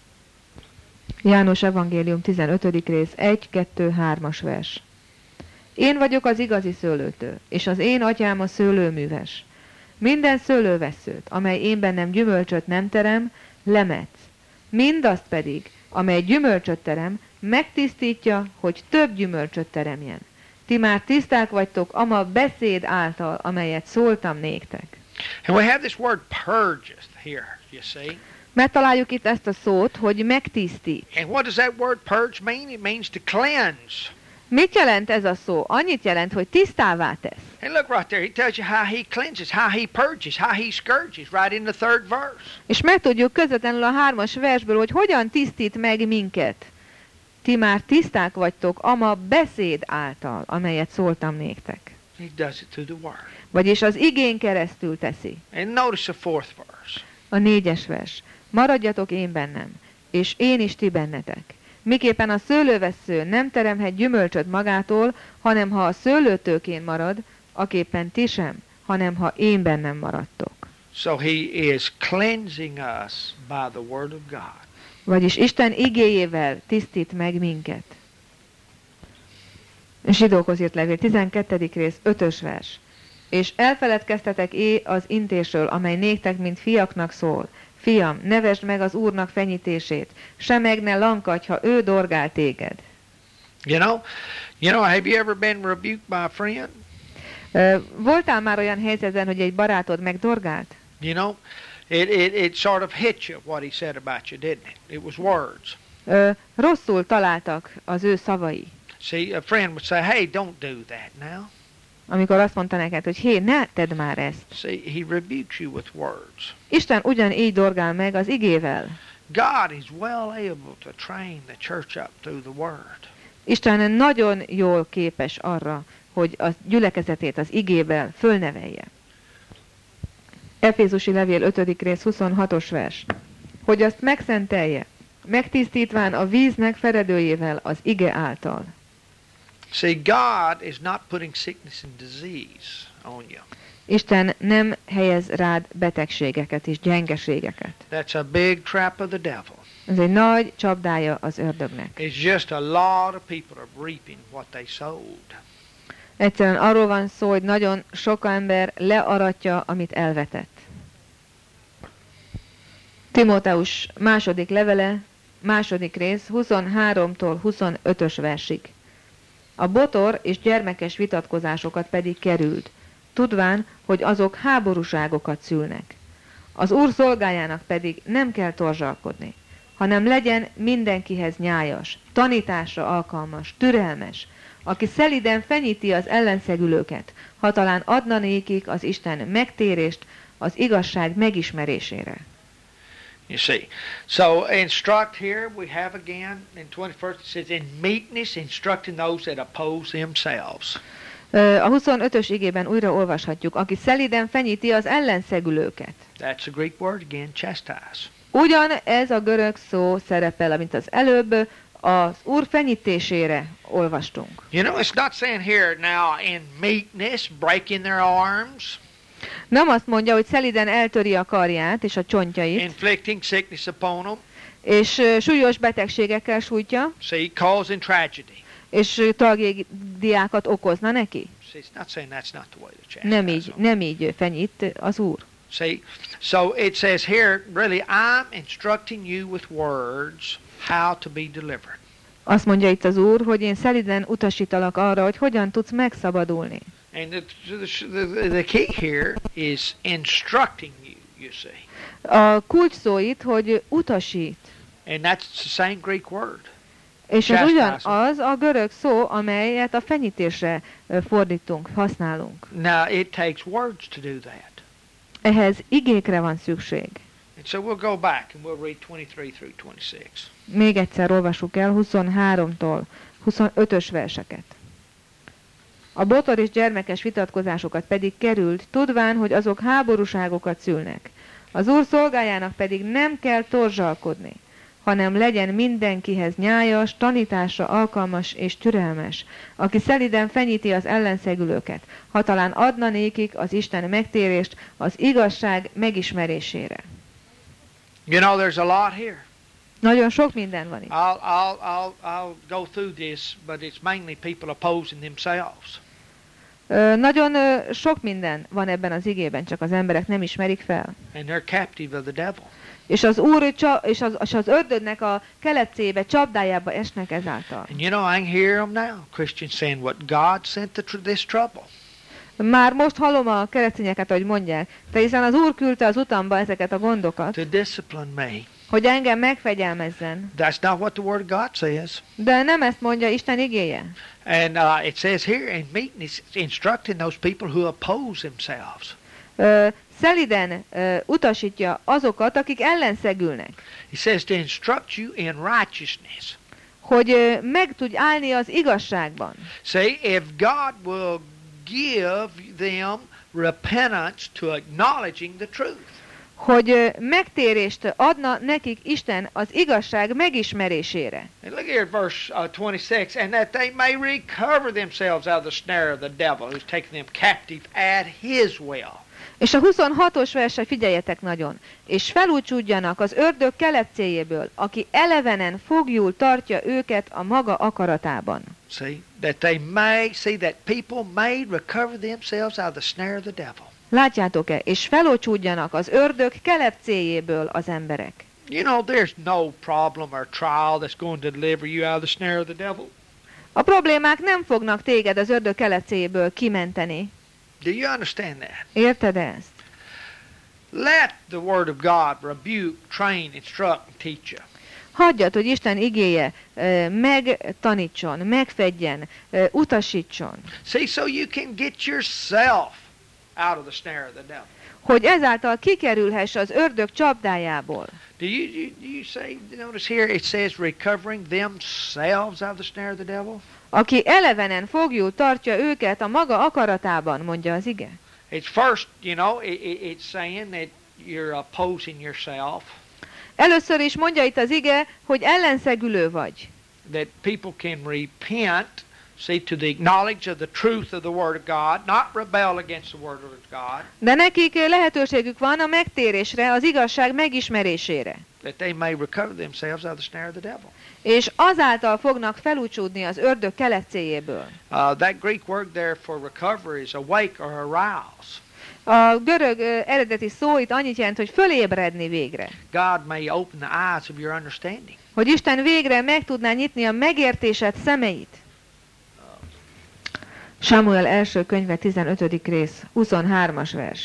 B: János evangélium 15. rész 1, 2, 3-as vers. Én vagyok az igazi szőlőtő, és az én atyám a szőlőműves. Minden szőlővesszőt, amely én bennem gyümölcsöt nem terem, lemetsz. Mindazt pedig, amely gyümölcsöt terem, megtisztítja, hogy több gyümölcsöt teremjen. Ti már tiszták vagytok ama beszéd által, amelyet szóltam néktek.
A: And we have this word purges here, you see.
B: Megtaláljuk itt ezt a szót, hogy megtisztít.
A: And what does that word purge mean? It means to cleanse.
B: Mit jelent ez a szó? Annyit jelent, hogy tisztává tesz.
A: And look right there, he tells you how he cleanses, how he purges, how he scourges, right in the third verse.
B: És megtudjuk közvetlenül a 3-as versből, hogy hogyan tisztít meg minket. Ti már tiszták vagytok ama beszéd által, amelyet szóltam néktek.
A: He does it through the word.
B: Vagyis az igén keresztül teszi.
A: And notice the fourth verse.
B: A 4-es vers. Maradjatok én bennem, és én is ti bennetek. Miképpen a szőlővessző nem teremhet gyümölcsöt magától, hanem ha a szőlőtőkén marad, aképpen ti sem, hanem ha én bennem maradtok.
A: So he is cleansing us by the word of God.
B: Vagyis Isten igéjével tisztít meg minket. Zsidókhoz írt levél, 12. rész, 5-ös vers. És elfeledkeztetek az intésről, amely néktek, mint fiaknak szól. Fiam, nevesd meg az Úrnak fenyítését, se meg ne lankadj, ha ő dorgál téged.
A: You know, have you ever been rebuked by a friend?
B: Voltál már olyan helyzetben, hogy egy barátod megdorgált?
A: You know, it sort of hit you what he said about you, didn't it? It was words.
B: Rosszul találtak az ő szavai.
A: See, a friend would say, hey, don't do that now.
B: Amikor azt mondta neked, hogy hé, ne tedd már ezt.
A: See, he rebukes you with words.
B: Isten ugyanígy dorgál meg az igével.
A: God is well able to train the church up through the word.
B: Isten nagyon jól képes arra, hogy a gyülekezetét az igével fölnevelje. Efézusi levél 5. rész 26-os vers. Hogy azt megszentelje, megtisztítván a víznek feredőjével az ige által.
A: See, God is not putting sickness and disease on you.
B: Isten nem helyez rád betegségeket és gyengeségeket.
A: That's a big trap of the devil.
B: Ez egy nagy csapdája az ördögnek.
A: It's just a lot of people are reaping what they sowed.
B: Egyszerűen arról van szó, hogy nagyon sok ember learatja, amit elvetett. Timóteus második levele, második rész, 23-tól 25-ös versig. A botor és gyermekes vitatkozásokat pedig kerüld, tudván, hogy azok háborúságokat szülnek. Az Úr szolgájának pedig nem kell torzsalkodni, hanem legyen mindenkihez nyájas, tanításra alkalmas, türelmes, aki szeliden fenyíti az ellenszegülőket, ha talán adna nékik az Isten megtérést az igazság megismerésére.
A: You see. So instruct here we have again in 21st it says in meekness instructing those that oppose themselves.
B: A 25-ös igében újra olvashatjuk, aki szeliden fenyíti az ellenszegülőket.
A: That's a Greek word again, chastise.
B: Ugyan ez a görög szó szerepel, mint az előbb, az Úr fenyítésére olvastunk.
A: You know, it's not saying here now in meekness, breaking their arms,
B: Nem azt mondja, hogy szeliden eltöri a karját és a csontjait,
A: inflicting sickness upon them,
B: és súlyos betegségekkel sújtja,
A: see, causing tragedy.
B: és tragédiákat okozna neki.
A: See, it's not saying that's not the way to chastise them.
B: Nem így fenyít az Úr.
A: See, so it says here, really, I'm instructing you with words how to be delivered.
B: Azt mondja itt az Úr, hogy én szeliden utasítalak arra, hogy hogyan tudsz megszabadulni.
A: And the key here is instructing you, you see.
B: A kulcs szó itt, hogy utasít.
A: And that's the same Greek word.
B: És ez
A: Chastisement.
B: ugyanaz a görög szó, amelyet a fenyítésre fordítunk, használunk.
A: Now, it takes words to do that.
B: Ehhez igékre van szükség.
A: And so we'll go back and we'll read 23 through 26.
B: Még egyszer olvassuk el 23-tól 25-ös verseket. A botor és gyermekes vitatkozásokat pedig került, tudván, hogy azok háborúságokat szülnek. Az Úr szolgájának pedig nem kell torzsalkodni, hanem legyen mindenkihez nyájas, tanításra alkalmas és türelmes, aki szeliden fenyíti az ellenszegülőket, ha talán adna nékik az Isten megtérést az igazság megismerésére.
A: You know, there's a lot here.
B: Nagyon sok minden van itt.
A: I'll go through this, but it's mainly people opposing themselves.
B: Nagyon sok minden van ebben az igében, csak az emberek nem ismerik fel.
A: And they're captive of the devil.
B: És az Úr és az ördögnek a kelepcébe, csapdájába esnek ezáltal.
A: And you know, I can hear them now, Christians saying what God sent this trouble.
B: Már most hallom a keresztényeket, hogy mondják, de hiszen az Úr küldte az utamba ezeket a gondokat,
A: To discipline me.
B: hogy engem megfegyelmezzen.
A: That's not what the Word of God says.
B: De nem ezt mondja Isten igéje.
A: And it says here in meekness, instructing those people who oppose themselves.
B: Szeliden utasítja azokat, akik ellenszegülnek,
A: He says to instruct you in righteousness.
B: hogy meg tudj állni az igazságban.
A: See, if God will give them repentance to acknowledging the truth.
B: Hogy megtérést adna nekik Isten az igazság megismerésére.
A: And look here at verse 26, and that they may recover themselves out of the snare of the devil who's taken them captive at his will.
B: És a 26-os verse figyeljetek nagyon. És felúcsúdjanak az ördög kelepcéjéből, aki elevenen foglyul tartja őket a maga akaratában.
A: See, that they may, see that people may recover themselves out of the snare of the devil.
B: Látjátok-e? És felúcsúdjanak az ördög kelepcéjéből az emberek.
A: You know, there's no problem or trial that's going to deliver you out of the snare of the devil.
B: A problémák nem fognak téged az ördög kelepcéjéből kimenteni.
A: Do you understand that?
B: Érted ezt?
A: Let the Word of God rebuke, train, instruct, and teach you.
B: Hagyjad, hogy Isten igéje megtanítson, megfedjen, utasítson.
A: See, so you can get yourself out of the snare of the devil.
B: Hogy ezáltal kikerülhess az ördög csapdájából.
A: Do you say, notice here it says recovering themselves out of the snare of the devil?
B: Aki elevenen foglyul tartja őket a maga akaratában, mondja az ige.
A: It's first, you know, it's saying that you're opposing yourself.
B: Először is mondja itt az ige, hogy ellenszegülő vagy.
A: That people can repent, see, to the knowledge of the truth of the Word of God, not rebel against the Word of God.
B: De nekik lehetőségük van a megtérésre, az igazság megismerésére.
A: That they may recover themselves out of the snare of the devil.
B: És azáltal fognak felúcsúdni az ördög kelepcéjéből.
A: That Greek word there for recover is awake or arouse.
B: A görög eredeti szó itt annyit jelent, hogy fölébredni végre.
A: God may open the eyes of your understanding.
B: Hogy Isten végre meg tudná nyitni a megértésed szemeit. Sámuel első könyve 15. rész, 23-as vers.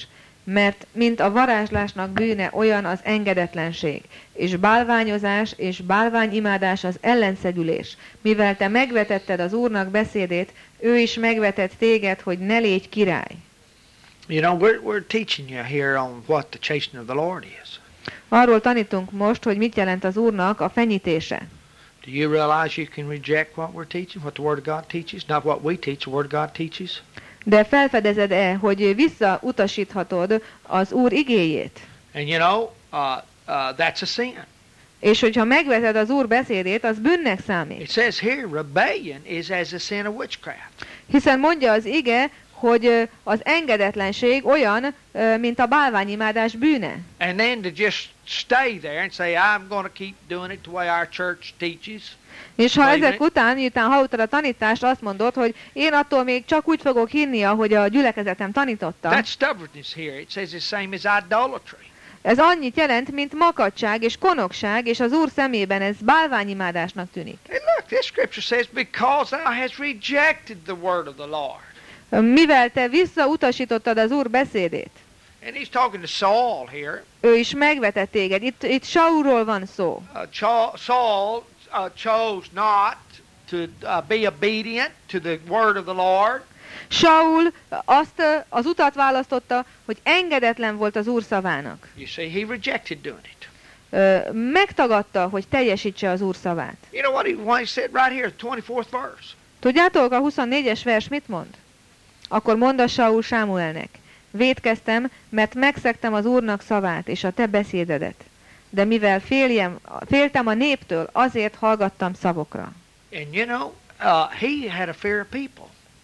B: Mert mint a varázslásnak bűne, olyan az engedetlenség, és bálványozás és bálványimádás az ellenszegülés. Mivel te megvetetted az Úrnak beszédét, ő is megvetett téged, hogy ne légy király.
A: You know, we're teaching you here on what the chastening of the Lord is.
B: Arról tanítunk most, hogy mit jelent az Úrnak a fenyítése.
A: Do you realize you can reject what we're teaching, what the Word of God teaches? Not what we teach, the Word of God teaches?
B: De felfedezed-e, hogy visszautasíthatod az Úr igéjét?
A: And you know, that's a sin.
B: És hogyha megveted az Úr beszédét, az bűnnek számít.
A: It says here, rebellion is as a sin of witchcraft.
B: Hiszen mondja az ige, hogy az engedetlenség olyan, mint a bálványimádás bűne.
A: And then to just stay there and say, I'm going to keep doing it the way our church teaches.
B: És ha ezek után, miután hallottad a tanítást, azt mondod, hogy én attól még csak úgy fogok hinni, ahogy a gyülekezetem tanította.
A: That's stubbornness here. It says the same as idolatry.
B: Ez annyit jelent, mint makadság és konokság, és az Úr szemében ez bálványimádásnak tűnik.
A: Hey, look, this scripture says, because thou hast rejected the word of the Lord.
B: Mivel te visszautasítottad az Úr beszédét.
A: And he's talking to Saul here.
B: Ő is megvetett téged. Itt Saulról van szó.
A: Saul chose not to be obedient to the word of the Lord.
B: Saul azt az utat választotta, hogy engedetlen volt az Úr szavának.
A: You see, he rejected doing it.
B: Megtagadta, hogy teljesítse az Úr szavát.
A: You know what he said right here, 24th verse.
B: Tudjátok, a 24-es vers mit mond? Akkor mondta Saul Sámuelnek: vétkeztem, mert megszegtem az Úrnak szavát és a te beszédedet. De mivel féltem a néptől, azért hallgattam szavokra.
A: And you know, he had a fear of people.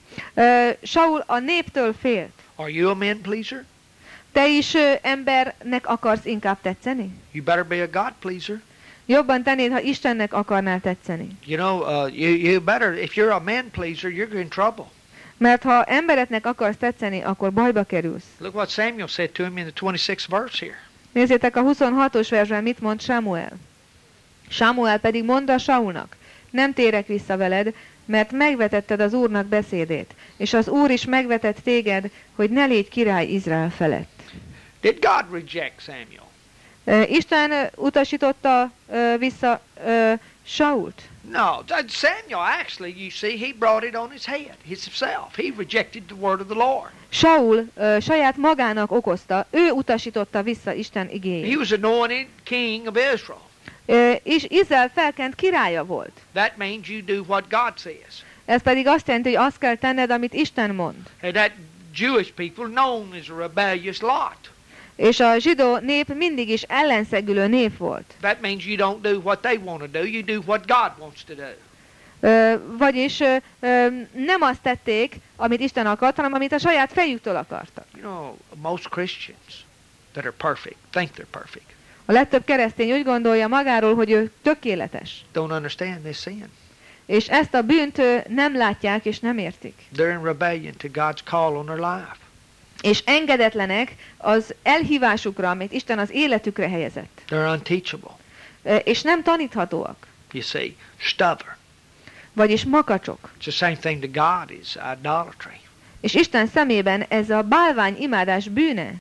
B: Saul a néptől félt.
A: Are you a man pleaser?
B: Te is embernek akarsz inkább tetszeni?
A: You better be a God pleaser.
B: Jobban tennéd, ha Istennek akarnál tetszeni.
A: You know, you better, if you're a man pleaser, you're in trouble.
B: Mert ha embereknek akarsz tetszeni, akkor bajba kerülsz.
A: Look what Samuel said to him in the 26th verse here.
B: Nézzétek, a 26-os versben mit mond Sámuel. Sámuel pedig mondta Saulnak: nem térek vissza veled, mert megvetetted az Úrnak beszédét, és az Úr is megvetett téged, hogy ne légy király Izrael felett.
A: Did God reject Samuel?
B: Isten utasította vissza Sault?
A: No, Samuel actually, you see, he brought it on his head, himself. He rejected the word of the Lord.
B: Saul saját magának okozta, ő utasította vissza Isten igéjét.
A: He was anointed king of Israel.
B: És Izrael felkent királya volt.
A: That means you do what God says.
B: Ez pedig azt jelenti, hogy azt kell tenned, amit Isten mond.
A: And that Jewish people known as a rebellious lot.
B: És a zsidó nép mindig is ellenszegülő nép volt.
A: That means you don't do what they want to do, you do what God wants to do.
B: Vagyis nem azt tették, amit Isten akart, hanem amit a saját fejüktől akartak.
A: You know, most Christians that are perfect think they're perfect.
B: A legtöbb keresztény úgy gondolja magáról, hogy ő tökéletes.
A: Don't understand this sin.
B: És ezt a bűnt nem látják és nem értik.
A: They're in rebellion to God's call on their life.
B: És engedetlenek az elhívásukra, amit Isten az életükre helyezett.
A: They're unteachable.
B: És nem taníthatóak.
A: You see, stubborn.
B: Vagyis makacsok.
A: It's the same thing to God is idolatry.
B: És Isten szemében ez a bálvány imádás bűne.